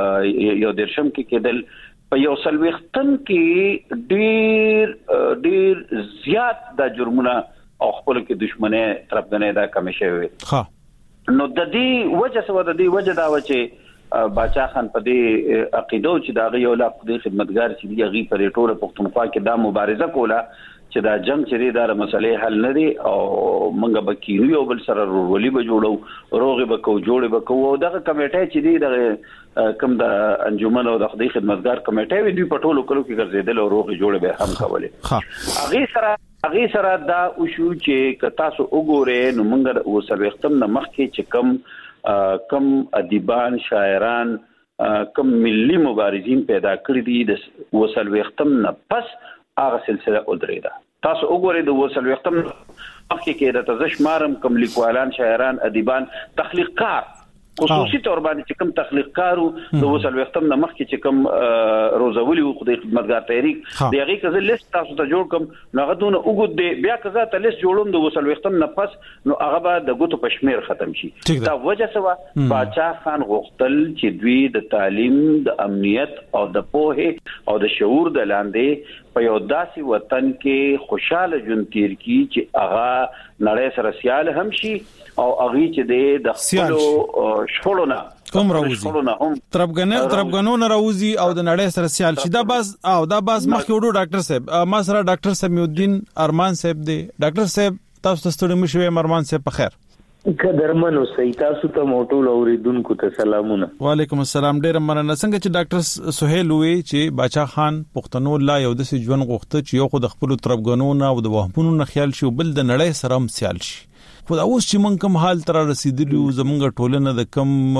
یو درشم کې کېدل په یو سلويختن کې ډیر ډیر زیات د جرمونه او خپل کې دښمنه طرفګنې دا کم شوی ها نو د دې وجه سره د دې وجه دا و چې باچا خان په دې عقیده چې دا یو لا خدای خدمتګار چې دی غي پر ټوله پښتونخوا کې دا مبارزه کوله چې دا جنگ چې دا مسلې حل نه دي او منګه بکیرو یو بل سره ورولي به جوړو روغه به کو جوړه به کو او دغه کمیټه چې دی د کم د انجمن او د خدای خدمتګار کمیټه وی دوی په ټولو کلو کې ګرځیدل او روغه جوړه به هم کوله هغه سره هغه سره دا او شو چې تاسو وګورئ نو منګه او سلوختم نه مخکې چې کم کم ادیبان شاعران کم ملي مبارزین پیدا کړی دي د وسلوختم نه پس هغه سلسله ودرېده تاسو وګورئ د وسلوختم مخکې کې د تزش مارم کم لیکوالان شاعران ادیبان تخلیق کار خصوصي تور باندې چې کوم تخلیق کارو د وسل وختم نه مخکې چې کوم روزولي او خدای خدمتګار تحریک دی هغه کزه لیست تاسو ته جوړ کوم نو غدون وګد دی بیا کزه ته لیست جوړوم د وسل وختم نه پس نو هغه به د ګوتو پښمیر ختم شي دا وجه سوا باچا خان غوښتل چې دوی د تعلیم د امنیت او د پوهه او د شعور د لاندې په یو داسې وطن کې خوشاله ژوند تیر کی چې هغه نړۍ سره سیال هم شي او هغه چې د خپل شخړونه کوم راوځي تربګنه او تربګنو راوځي او د نړۍ سره سیال شي دا باز او دا باز مخکې وړو ډاکټر صاحب ما سره ډاکټر سمیع الدین ارمان صاحب دی ډاکټر صاحب تاسو ته ستړي مشوي ارمان صاحب په خیر قدرمنو سي تاسو ته موټول اوریدونکو ته سلامونه وعلیکم السلام ډیر مننه څنګه چې ډاکټر سہیل وی چې باچا خان پښتنو لا یو د ژوند غوښته چې یو خو د خپل تربګنو او د وهمونو نه خیال شي بل د نړۍ سره هم سیال شي خو دا اوس چې مونږ کوم حال تر رسیدلی زمونږ ټولنه د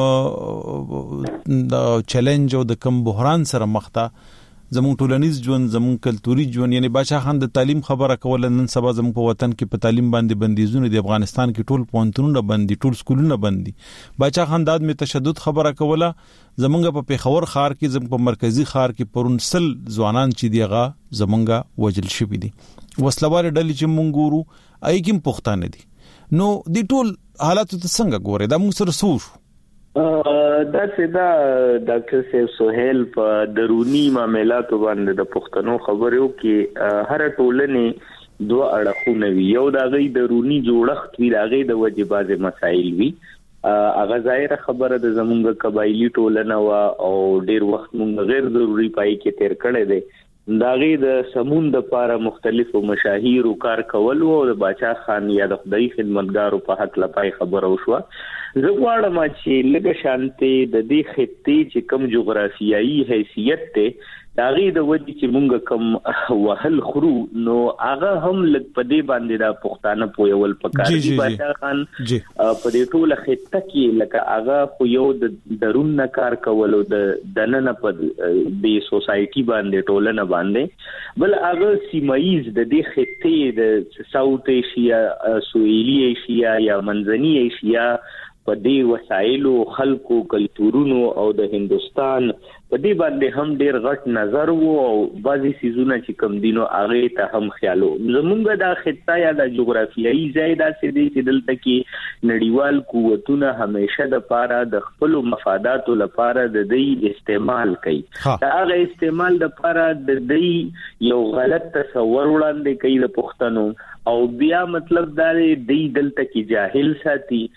کم د چیلنج او د کم بحران سره مخ ده زمون ټولنیز ژوند زمون کلتوري ژوند یعنی باچا خان د تعلیم خبره کوله نن سبا زمون په وطن کې په تعلیم باندې بندیزونه د افغانستان کې ټول پونتونه بندي ټول سکولونه بندي باچا خان داد می تشدد خبره کوله زمونږ په پیښور خار کې زمون په مرکزی خار کې پرونسل ځوانان چې دیغه زمونږ وجل شوی دي وسلوار ډلې چې مونږ ګورو ایګم پښتانه دي نو د ټول حالات ته څنګه ګوري دا موږ سره سوچ دا سیدا ډاکټر صاحب سہیل په درونی معاملات باندې د پښتنو خبرو کې هر ټولنه دوه اړخونه وي یو د غي درونی جوړښت وی د غي د واجبات مسائل وی اغه ظاهر خبره د زمونږ قبایلی ټولنه وا او ډیر وخت مونږ غیر ضروري پای کې تیر کړی دی داغه د سمون د لپاره مختلفو مشاهیر او کار کول او د باچا خان یا د خدای خدمتګارو په حق لپاره خبره وشوه زغواړم چې لږه شانتي د دې خطې چې کوم جغرافیایي حیثیت ته داغه د وجې چې مونږ کوم وهل خرو نو هغه هم لږ په دې باندې دا پښتانه پویول پکار دي باچا خان په دې ټوله خطه کې لکه هغه خو یو د درون نه کار کول او د دننه په دې سوسايټي باندې ټولنه باندې بل هغه سیمایز د دې خطې د ساوث ایشیا سویلي ایشیا یا منځنی ایشیا په دې وسایلو خلکو کلتورونو او د هندستان په دې باندې هم ډېر غټ نظر وو او بعضي سيزونه چې کم دینو هغه ته هم خیالو زمونږ د خطه یا د جغرافیایي ځای داسې دی چې دلته کې نړیوال قوتونه همیشه د پاره د خپل مفاداتو لپاره د دې استعمال کوي دا هغه استعمال د پاره د دې یو غلط تصور وړاندې کوي د پښتنو او بیا مطلب دا دی دلته کې جاهل ساتي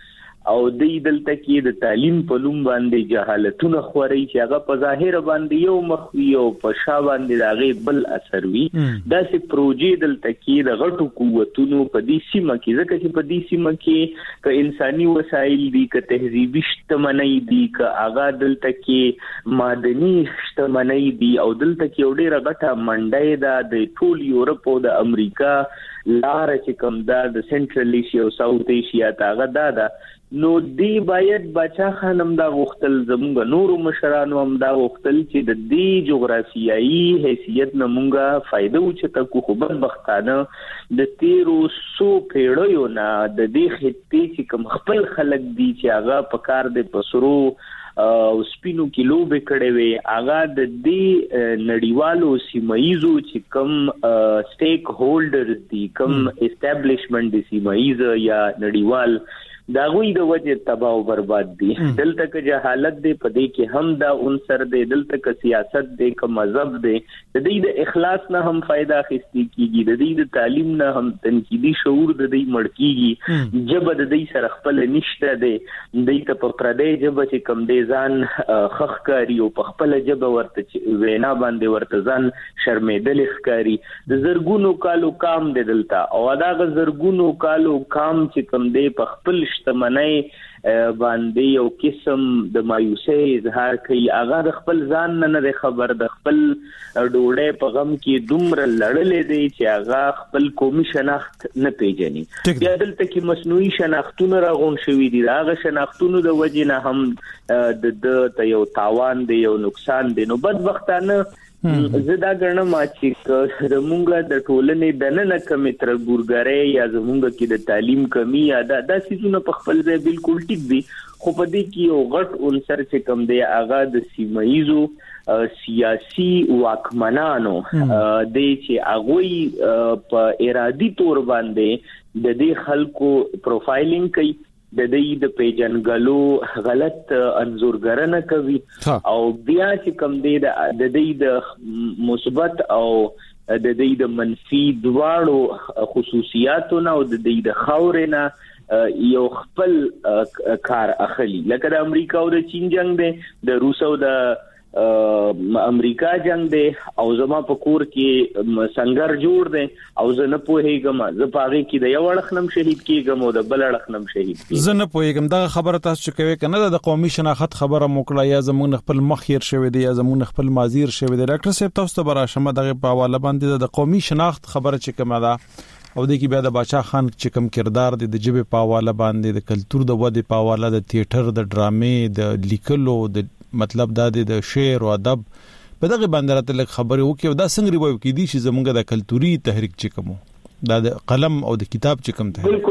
او د دلته کې د تعلیم په لوم باندې جهالتونه خوري چې هغه په ظاهر باندې یو مخوي او په شا باندې دغه بل اثر وي دا سي پروژې دلته کې د غټو قوتونو په دې سیمه کې ځکه چې په دې سیمه کې ک انساني وسایل دي ک تهذیبي شتمنۍ دي ک هغه دلته کې معدني شتمنۍ دي او دلته کې ډېره غټه منډه ده د ټول یورپ او د امریکا لار چې کوم دا د سنټرل ایشیا او ساوث ایشیا تاغه دا ده نو دی باید بچا خانم دا غختل زمونږ نورو مشرانو هم دا غختل چې د دې جغرافیایي حیثیت نمونږه فائدہ وچته کو خو بدبختانه د تیرو سو پیړیو نه د دې خطې چې کوم خپل خلک دي چې هغه په کار د پسرو او سپینو کیلو به کړي وي هغه د دې نړیوالو سیمایزو چې کوم سټیک هولډرز دي کوم اسټابلیشمنت دي سیمایز یا نړیوال دا غوي د وجه تباہ او برباد دي دلته کې جهالت دی پدې کې هم دا عنصر دی دلته کې سیاست دی که مذهب دی د دې د اخلاص نه هم فائدہ اخیستي کیږي د دې د تعلیم نه هم تنقیدي شعور د دې مړ کیږي جبه د دې سره خپل نشته دی دې ته په پردې جبه چې کم دی ځان خخکاری او په خپل جبه ورته وینا باندې ورته ځان شرمېدل ښکاری د زرګونو کالو کام دی دلته او دا زرګونو کالو کام چې کم دی په خپل شتمنۍ باندې یو قسم د مایوسۍ اظهار کوي هغه د خپل ځان نه نه خبر د خپل ډوړې په غم کې دومره لړلې دی چې هغه خپل قومي شناخت نه پیژني بیا دلته کې مصنوعي شناختونه راغون شوي دي هغه شناختونو د وجې نه هم د د یو تاوان دی یو نقصان دی نو بدبختانه زدا ګڼم چې زمونږ د ټولنې د نن کمی تر ګورګرې یا زمونږ کې د تعلیم کمی یا د داسې په خپل ځای بالکل ټیک دي خو په دې کې یو غټ عنصر چې کم دی هغه د سیمایزو سیاسي واکمنانو د چې هغه په ارادي تور باندې د دې خلکو پروفایلینګ کوي د دې د پیجنګلو غلط انزورګرنه کوي او بیا چې کم دی د دې د مثبت او د دې د منفي دواړو خصوصیاتونه او د دې د خاورینه یو خپل کار اخلي لکه د امریکا او د چین جنگ دی د روس او د امریکا جنگ دی او زما په کور کې سنگر جوړ دی او زه نه پوهیږم زه پاره کې د یو اړخنم شهید کېږم او د بل اړخنم شهید کېږم زه نه پوهیږم دا خبره تاسو چې کوي کنه د قومي شناخت خبره موکړه یا زمون خپل مخیر شوی دی یا زمون خپل مازیر شوی دی ډاکټر صاحب تاسو ته براشمه دغه په حواله باندې د قومي شناخت خبره چې کومه ده او د کې بیا د بادشاہ خان چې کوم کردار دی د جبه په حواله باندې د کلچر د ودې په حواله د تیاتر د ډرامې د لیکلو د مطلب دا د شعر او ادب په دغه باندې راته لږ خبرې وکړو دا څنګه ریوایو کې دي چې زمونږ د کلتوري تحریک چې کوم دا د قلم او د کتاب چې کوم تحریک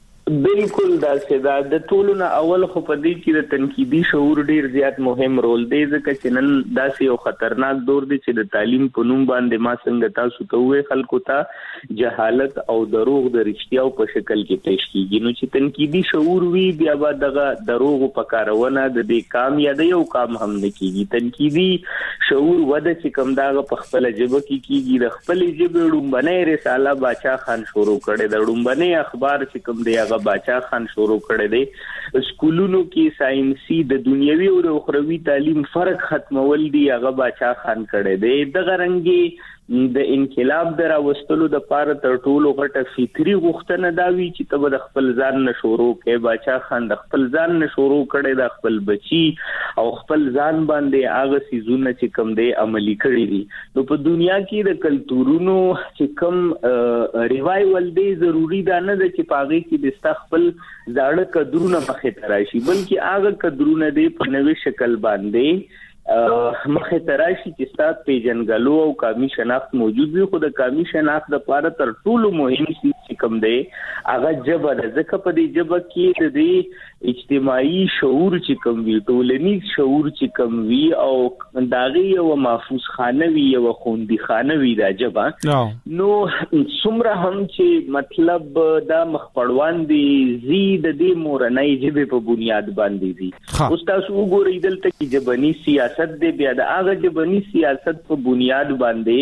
بالکل دا سدا د ټولونه اول خو په دې کې د تنقیدي شعور ډیر زیات مهم رول دی ځکه چې نن داسې یو خطرناک دور دی چې د تعلیم په نوم باندې ما څنګه تاسو ته وې خلکو ته جهالت او دروغ د رښتیاو په شکل کې پیش کیږي نو چې تنقیدي شعور وی بیا به دغه دروغ په کارونه د دې کام یا د یو کام هم نه کیږي تنقیدي شعور وده چې کوم داغه په خپل جبه کې کیږي د خپل جبه ډومبنه رساله بادشاہ خان شروع کړي د ډومبنه اخبار چې کوم دی هغه بادشاہ خان شروع کړی دی سکولونو کې ساينسي د دنیوي او اخروی تعلیم فرق ختمول دی هغه بادشاہ خان کړی دی د غرنګي د انقلاب دراوستلو د پاره تر ټولو غټه فطري غوښتنه دا وی چې تب د خپل ځان نشورو کې بادشاہ خان د خپل ځان نشورو کړي د خپل بچي او خپل ځان باندې هغه سيزونه چې کم دی عملی کړی دي نو په دنیا کې د کلتورونو چې کم ریوایول دی ضروری ده نه چې پاغي کې د استخپل ځاړه کډرونه مخې تراشي بلکې هغه کډرونه دی په نوې شکل باندې مخه تراشي چې ستاسو پیجنګلو او قومي شناخت موجود وي خو د قومي شناخت د لپاره تر ټولو مهم څه کوم دی هغه جبه د ځکه په دې جبه کې د دې اجتماعي شعور چې کوم وي ټولنیز شعور چې کوم وي او داغي او محفوظ خانه وي او خوندي خانه وي دا جبه نو څومره هم چې مطلب دا مخپړوان دي زید د مورنۍ جبه په بنیاد باندې دي اوس تاسو وګورئ دلته کې جبني سیاست د بیا د هغه جبني سیاست په بنیاد باندې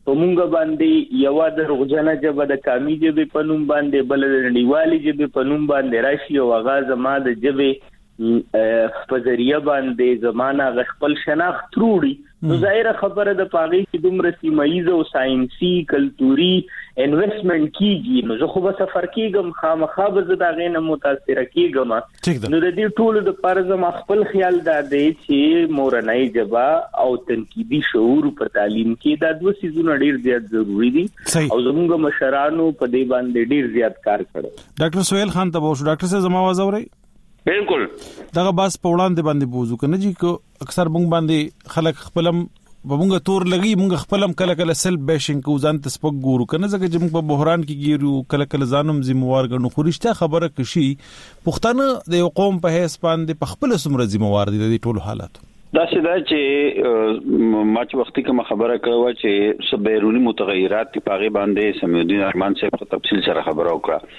په مونږ باندې یو د روزانه جبه د کامی جبه پنوم باندې بل د نړیوالي جبه پنوم باندې راشي او غاز ما د جبه په ذریعہ باندې زمانہ غخپل شناخت تروړي نو ظاهر خبره د پاغي چې دومره سیمایي او ساينسي کلتوري انویسټمنت کیږي نو زه خو به سفر کیږم خامخا به زه دا غینه متاثر کیږم نو د دې ټولو د فرض ما خپل خیال دا دی چې مورنۍ جبا او تنقیدي شعور په تعلیم کې دا دوه سيزونه ډیر زیات ضروری دي او زموږ مشرانو په دې باندې ډیر زیات کار کړی. ډاکټر سہیل خان ته وښو ډاکټر صاحب زما आवाज اوري؟ بالکل دغه باس په وړاندې باندې بوزو کنه جی کو اکثر مونږ باندې خلک خپلم مونږ تور لګي مونږ خپلم کله کله سیلف بیشینګ کو ځان تسپک ګورو کنه ځکه چې مونږ په بحران کې ګیرو کله کله ځانوم ذمہوار ګڼو خو رښتیا خبره کشي پښتانه د یو قوم په هیڅ باندې په خپل سمره ذمہوار دي د ټولو حالاتو دا څه دا چې ما چې وختي کوم خبره کوي چې سبيرونی متغیرات په پاغي باندې سمیدین ارمان صاحب په تفصیل سره خبره وکړه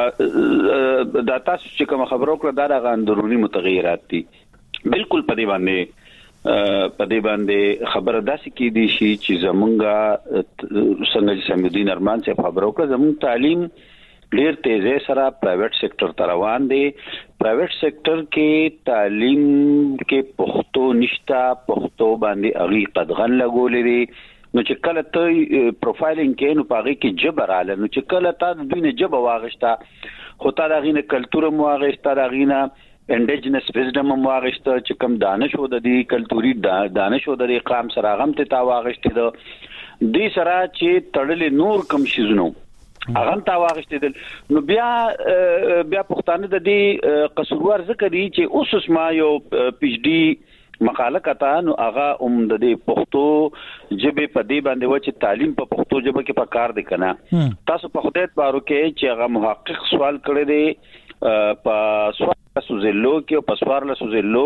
دا تاسو چې کوم خبرو کړه دا د اندرونی متغیرات دي بالکل په دې باندې په دې باندې خبره داسې کې دي چې زمونږه څنګه چې سمیدین ارمان صاحب خبرو کړه زموږ تعلیم ډیر تیزه سره پرایویټ سېکټر ته روان دي پرایویټ سېکټر کې تعلیم کې پښتو نشتا پښتو باندې اغي قدغن لګولې دي نو چې کله ته پروفایلینګ کې نو پاږي کې جبر اله نو چې کله تا د دوی نه جب واغښتا خو تا د غینه کلچر مو واغښتا د غینه انډیجنس وزډم مو واغښتا چې کم دانش و د دې کلتوري دانش و د قام سره غم ته تا واغښتې د دې سره چې تړلې نور کم شیزونو هغه تا واغښتې نو بیا بیا پښتانه د دې قصوروار ذکر دي چې اوس ما یو پی ایچ ډي مقاله کته نو هغه اوم د دې پښتو ژبه په دې باندې و چې تعلیم په پښتو ژبه کې په کار دي کنه تاسو په خدای بارو کې چې هغه محقق سوال کړی دی په سوال سوزلو کې او په سوال سوزلو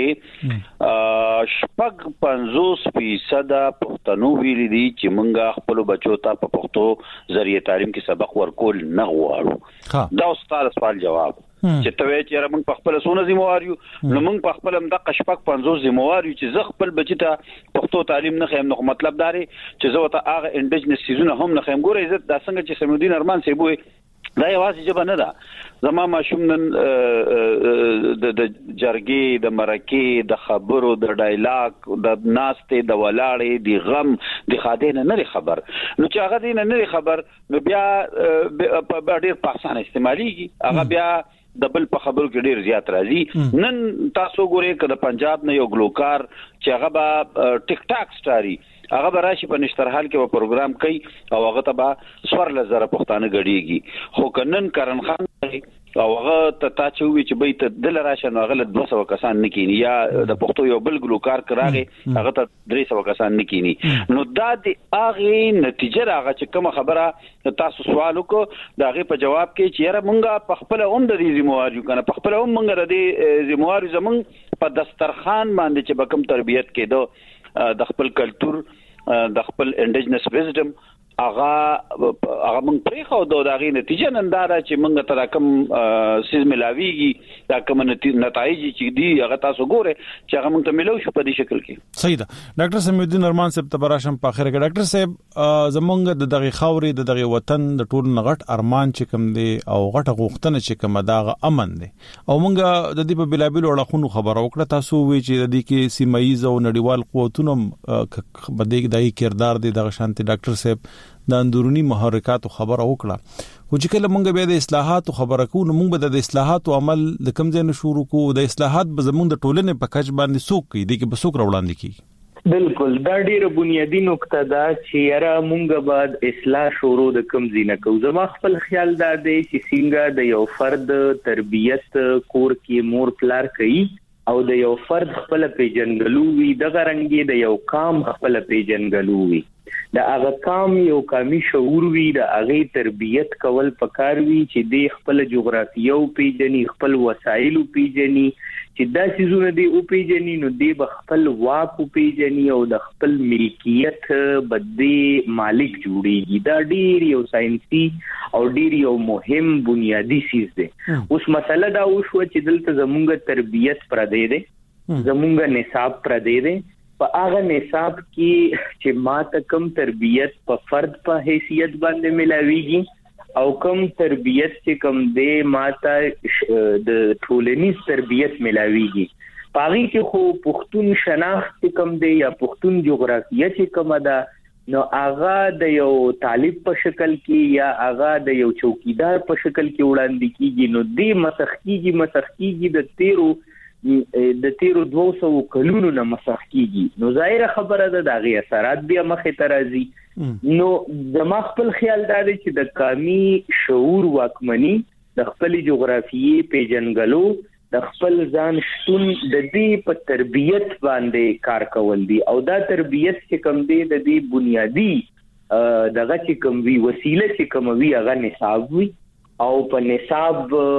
کې شپږ پنځوس فیصد پښتنو ویل دي چې مونږه خپل بچو ته په پښتو ذریعہ تعلیم کې سبق ورکول نه غواړو دا استاد سوال جواب چې ته وایې چې موږ په خپل سونه ذمہوار یو نو موږ په خپل د قشپک پنځوس ذمہوار یو چې زه خپل بچی ته پښتو تعلیم نه خیم نو مطلب دا دی چې زه ته هغه انډیجنس سيزونه هم نه خیم ګورې عزت دا څنګه چې سمودین ارمان سی بوې دا یوازې جبه نه ده زما ماشوم نن د جرګې د مرکې د خبرو د ډایلاګ د ناستې د ولاړې د غم د خادینه نه خبر نو چې هغه دینه نه خبر نو بیا په ډېر پاسانه استعماليږي هغه بیا د بل په خبرو کې ډیر زیات راځي نن تاسو ګورئ کله پنجاب نه یو ګلوکار چې هغه به ټیک ټاک سټاري هغه به راشي په نشترحال کې په پروګرام کوي او هغه ته به سور لزر پښتانه غړيږي خو کنن کرن خان او هغه ته تا چې وی چې به ته دل راشه نو هغه دوه سوه کسان نکینی یا د پښتو یو بل ګلوکار کراغه هغه ته درې سوه کسان نکینی نو دا د هغه نتیجه راغه چې کوم خبره تاسو سوال وکړو دا غي په جواب کې چې یاره مونږه په خپل اوم د دې ذمہوار یو کنه په خپل اوم مونږه د دې ذمہوار زمونږ په دسترخوان باندې چې بکم تربیت کېدو د خپل کلچر د خپل انډیجنس وزډم اغه هغه موږ پرې خو د دغه نتیجه ننداره چې موږ تر کوم سیز ملاویږي دا کوم نتایج چې دی هغه تاسو ګوره چې هغه موږ ته ملو شو په دې شکل کې صحیح ده ډاکټر سمیدین ارمان صاحب ته براشم په اخر کې ډاکټر صاحب زمونږ د دغه خاورې د دغه وطن د ټول نغټ ارمان چې کوم دی او غټه غوښتنه چې کوم داغه امن دی او موږ د دې په بلابل وړخونو خبرو وکړه تاسو وی چې د دې کې سیمایي او نړیوال قوتونو بده دغه کردار دی د شانتي ډاکټر صاحب د اندرونی محرکات خبره وکړه او چې کله مونږ به د اصلاحات خبره کوو نو مونږ به د اصلاحات عمل د کم ځای نه شروع کوو د اصلاحات به زمونږ د ټولنې په کچ باندې څوک کوي د کې به څوک راوړاندې کوي بالکل دا ډیره بنیادی نقطه ده چې یاره مونږ بعد اصلاح شروع د کم ځای نه کوو زما خپل خیال دا دی چې څنګه د یو فرد تربیت کور کې مور پلار کوي او د یو فرد خپل پیژنګلو وي د غرنګي د یو قام خپل پیژنګلو وي د هغه قام یو قومي شعور وي د هغه تربیت کول پکار وي چې د خپل جغرافیو پیژني خپل وسایل پیژني چې دا سيزونه دی او پیژني نو دی خپل واک پیژني او د خپل ملکیت بده مالک جوړيږي دا ډیر یو ساينسي او ډیر یو مهم بنیادی سیز دی اوس مسله دا وشو چې دلته زمونږ تربیت پر دی دی زمونږ نصاب پر دی دی په هغه نصاب کې چې ماته کم تربیت په فرد په حیثیت باندې ملاويږي او کم تربیت چې کم دې ماته د ټولنیز تربیت ملاويږي پاغي کې خو پښتون شناخت کم دې یا پښتون جغرافیه چې کم ده نو هغه د یو طالب په شکل کې یا هغه د یو چوکیدار په شکل کې وړاندې کیږي نو دې مسخ کیږي مسخ کیږي د تیرو د تیرو دوه سوه کلونو نه مسخ کیږي نو ظاهر خبره ده د غي اثرات بیا مخه ترازی نو زما خپل خیال دا دی چې د قومي شعور واکمنی د خپل جغرافیې پیژنګلو د خپل ځان شتون د دې په تربیت باندې کار کول دي او دا تربیت چې کوم دی د دې بنیادی دغه چې کوم وی وسیله چې کوم وی هغه نصاب وي او په نصاب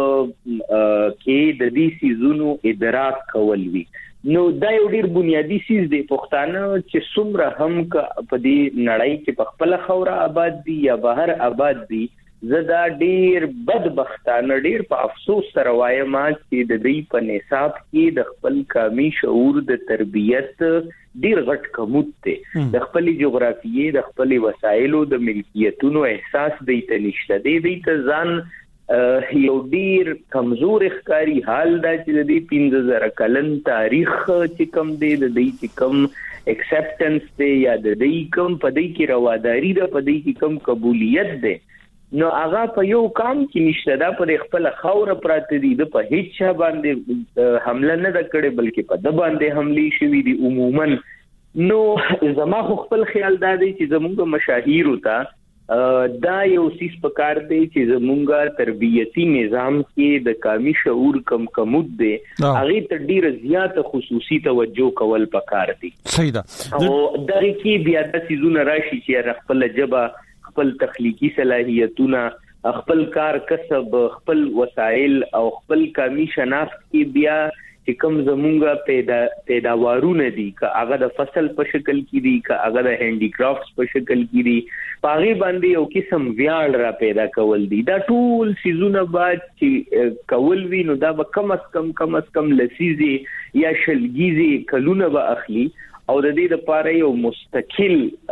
کې د دې سيزونو ادراک کول وي نو دا یو ډیر بنیادی سیز دی پښتانه چې څومره هم په دې نړۍ کې په خپل خوره آباد دي یا بهر آباد دي زدا ډیر بدبختانه ډیر په افسوس سره وایم چې د دې په نصاب کې د خپل قومي شعور د تربیت ډیر غټ کموت دی د خپل جغرافیې د خپل وسایلو د ملکیتونو احساس دی ته نشته دی دی ته ځان یو ډیر کمزور ښکاری حال دا چې د دې پنځه زره کلن تاریخ چې کم دی د دې چې کم اکسپټنس دی یا د دې کم په دې کې رواداری ده په دې کې کم قبولیت ده نو هغه په یو کام کې نشته دا په خپل خوره پراته دي د په هیڅ چا باندې حمله نه کړي بلکې په د باندې حمله شوې دي عموما نو زما خپل خیال دا دی چې زموږ مشاهیر وتا دا یو سیس پکار دی چې زموږ تربیتی نظام کې د قومي شعور کم کمود دی هغه ته ډیره زیاته خصوصي توجه کول پکار دی صحیح ده او دغه کې بیا د سيزونه راشي چې خپل جبا خپل تخلیقي صلاحیتونه خپل کار کسب خپل وسایل او خپل قومي شناخت کې بیا چې کوم زمونږه پیدا پیداوارونه دي که هغه د فصل په شکل کې دي که هغه د هینډي کرافټس په شکل کې دي پاغي باندې یو قسم ویاړ را پیدا کول دي دا ټول سيزونه بعد چې کول وی نو دا به کم از کم کم از کم لسیزي یا شلګيزي کلونه به اخلي او د دې لپاره یو مستقل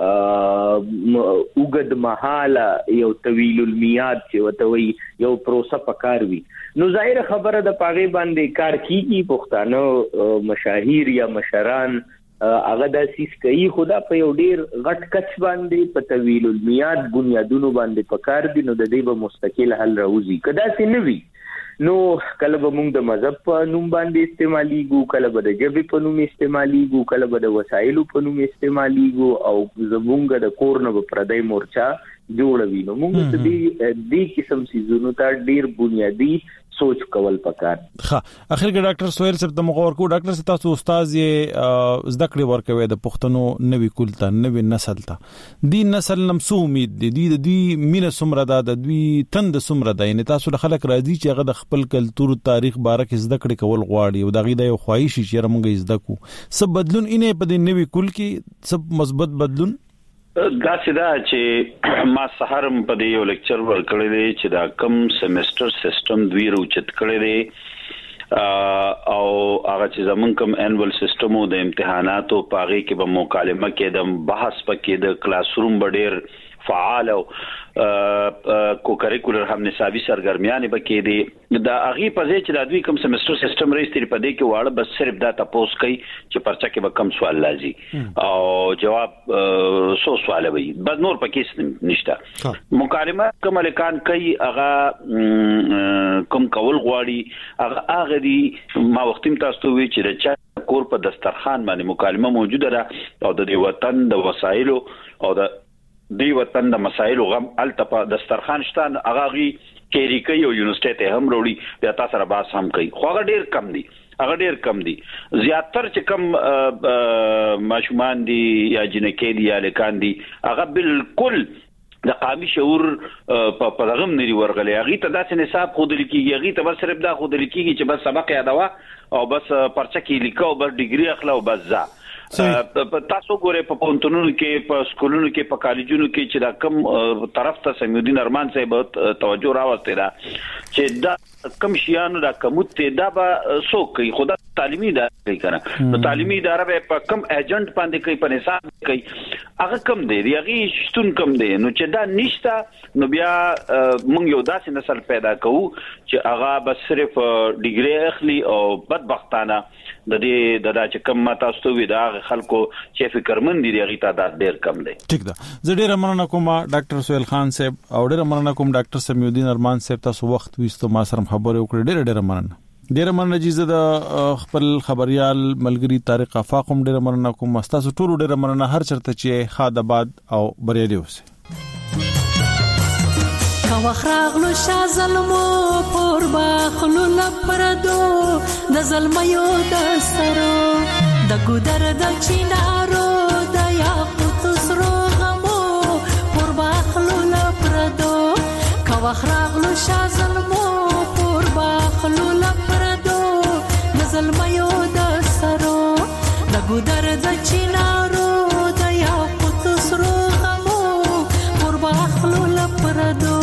اوګد محاله یو طویل المیاد چې وتوي یو پروسه پکار وي نو ظاهر خبره د پاغي باندې کار کیږي پښتانه مشاهیر یا مشران هغه د سیس کوي خدا په یو ډیر غټ کچ باندې په طویل المیاد بنیادونو باندې پکار دي نو د دې به مستقل حل راوځي کدا سينوي نو کله به موږ د مذهب په نوم باندې استعماليګو کله به د جبې په نوم استعماليګو کله به د وسایلو په نوم استعماليګو او زمونږ د کورنه په پردای مورچا جوړوي نو موږ د دې دې قسم سيزونو ته ډیر بنیادی سوچ کول پکار ها اخر کې ډاکټر سویل صاحب د مغور کو ډاکټر صاحب تاسو استاد یې زده کړې ورکوي د پښتنو نوې کولته نوې نسل ته دی نسل نم سو امید دي دی د دې مینه سمره ده د دوی تند سمره ده یعنی تاسو له خلک راځي چې هغه د خپل کلچر تاریخ باره کې زده کړې کول غواړي او دغه د یو خواهش چې رمنګ زده کو سب بدلون اینه په دې نوې کول کې سب مثبت بدلون دا سدا چې ما سحرم په دې یو لیکچر ورکړی دی چې دا کم سیمستر سیستم دوی روچت کړی دی او هغه چې زمون کوم انوال سیستم او د امتحاناتو پاغي کې به مکالمه کې د بحث پکې د کلاس روم ډیر فعال او کو کریکولر هم نصابي سرګرمیانه بکې دي دا اغي په ځای چې د دوی کوم سیمستر سیستم رئیس په دې کې واړه بس صرف دا تاسو کوي چې پرچا کې به کم سوال لازم او جواب سو سوال وي بس نور پکې نشته مکالمه کوم الکان کوي اغا کوم کول غواړي اغا اغه دي ما وختیم تاسو وی چې د کور په دسترخوان باندې مکالمه موجوده ده او د وطن د وسایلو او د دی وطن د مسایلو غم التپا دسترخوان شتان اغاغي کېریکي او یونیورسيټي ته هم وروړي بیا تاسو سره باس هم کوي خو هغه ډیر کم دي هغه ډیر کم دي زیاتر چې کم ماشومان دي یا جنکې دي یا لکان دي هغه بالکل د قومي شعور په پیغام نری ورغلي هغه ته داسې نصاب خود لیکيږي هغه ته بس صرف دا خود لیکيږي چې بس سبق یادوا او بس پرچا کې لیکو بس ډیګري اخلا او بس ځه تاسو ګوره په پونتونو کې په سکولونو کې په کالجونو کې چې دا کم طرف ته سمیدین ارمان صاحب توجه راوستي دا چې دا کم شیانو دا کموت دا به سو کوي خدا تعلیمي اداره کوي کنه نو تعلیمي اداره به په کم ایجنټ باندې کوي په حساب کوي هغه کم دی هغه شتون کم دی نو چې دا نشته نو بیا موږ یو داسې نسل پیدا کوو چې هغه بس صرف ډیګري اخلي او بدبختانه د دې د دا چې کم ماته استوي دا خلکو چې فکرمن دي هغه تعداد ډیر کم دی. ٹھیک ده زه ډیر مننه کوم ډاکټر سہیل خان صاحب او ډیر مننه کوم ډاکټر سمیع الدین ارمان صاحب تاسو وخت وستو ما سره خبرې وکړې ډیر ډیر مننه. ډیر مننه چې د خپل خبريال ملګری طارق افاق هم ډیر مننه کوم تاسو ټول ډیر مننه هر چرته چې خادباد او بریالي اوسه. کا وخراغلو شازلمو پر باخلو لپردو د زلمیو د سرو د ګودر د چینارو د یاقوت سرو غمو پر باخلو لپردو کا وخراغلو شازلمو پر باخلو لپردو د زلمیو د سرو د ګودر د چینارو د یاقوت سرو غمو پر باخلو لپردو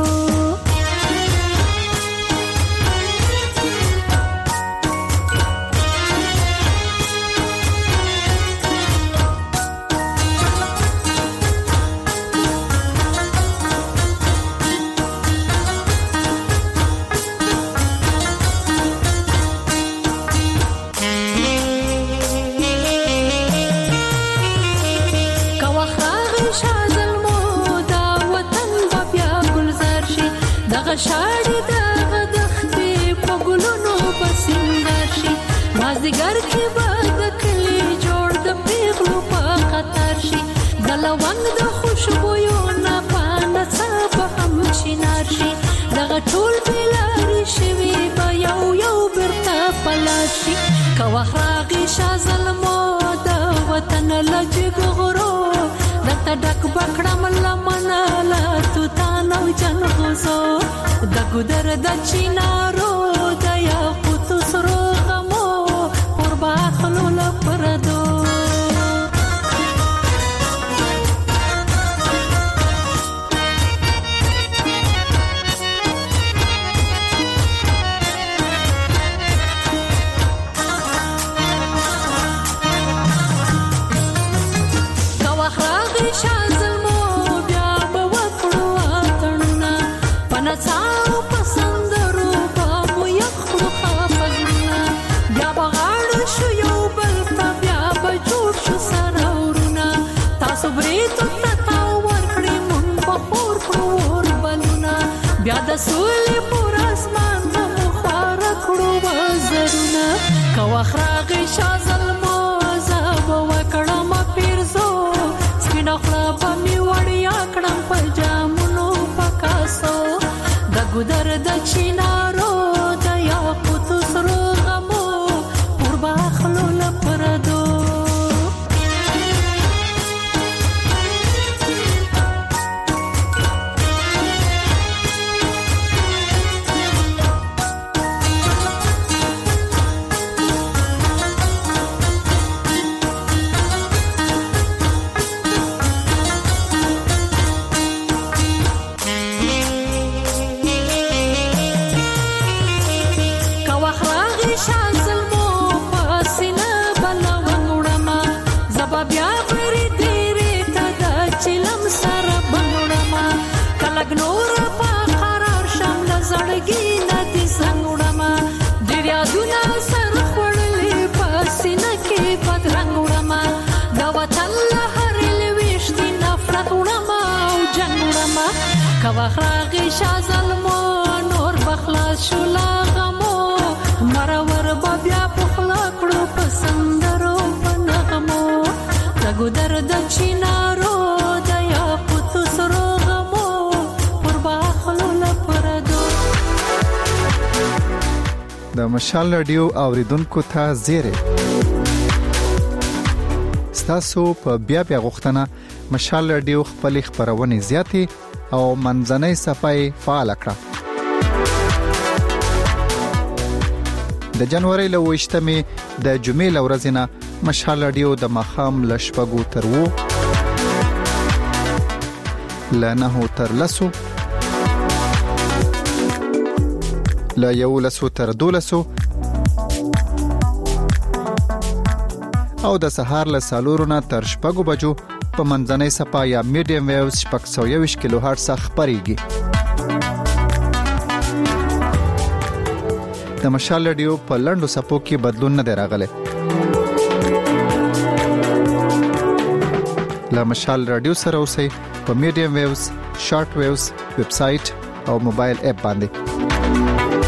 شاړې د غدختې په ګلونو بسنګر شي مازدیګر کې به د کلي جوړ د پیغلو په خطر شي د لونګ د خوشبویو نه پانه څه به هم شینار شي دغه ټول بلاري شوي به یو یو بیرته پلار شي که وخت راغی شاه ظلمو د وطن له جګو غرو درته ډک به کړم لمنه له توتان او جنغوزو د ګودر د چینارو د یاقوت سرو غمو پر باخلو لپردو بیا د سولې پر اسمان مو خار کړو وزرونه کا وخراغ شاه ظلمو زاب وکړم پیرزو سپین خپل په می وړیا کړم په جامونو پکاسو د ګودر د چینارو د یاقوت سرو غمو پر باخلو لپردو وخراغی شاه ظلمو نور بخلاص شو لا غمو مرور بیا پخلا کړو پسندرو پنغمو د ګودر د چینارو د یاقوت سرو غمو پر باخلو لپردو د مشال رادیو اوریدونکو ته زیره ستاسو په بیا بیا غوښتنه مشال رادیو خپل خبرونه زیاتې او منځنۍ صفای فعال کړه. د جنوري له وشتمې د جمعې لورځنه مشال رادیو د مخام لشپغو تر وو لنه تر لسو لا یو لسو تر دولسو او د سهار له سالورو نه تر شپږو بجو په منځنۍ صفه یا میډیم ویوز شپږ سوه یوویشت کیلو هرتز خپرېږي. د مشال رادیو په لنډو صفو کې بدلون نه دی راغلی. له مشال رادیو سره اوسئ په میډیم ویوز، شارټ ویوز، ویب سټ او موبایل اپ باندې.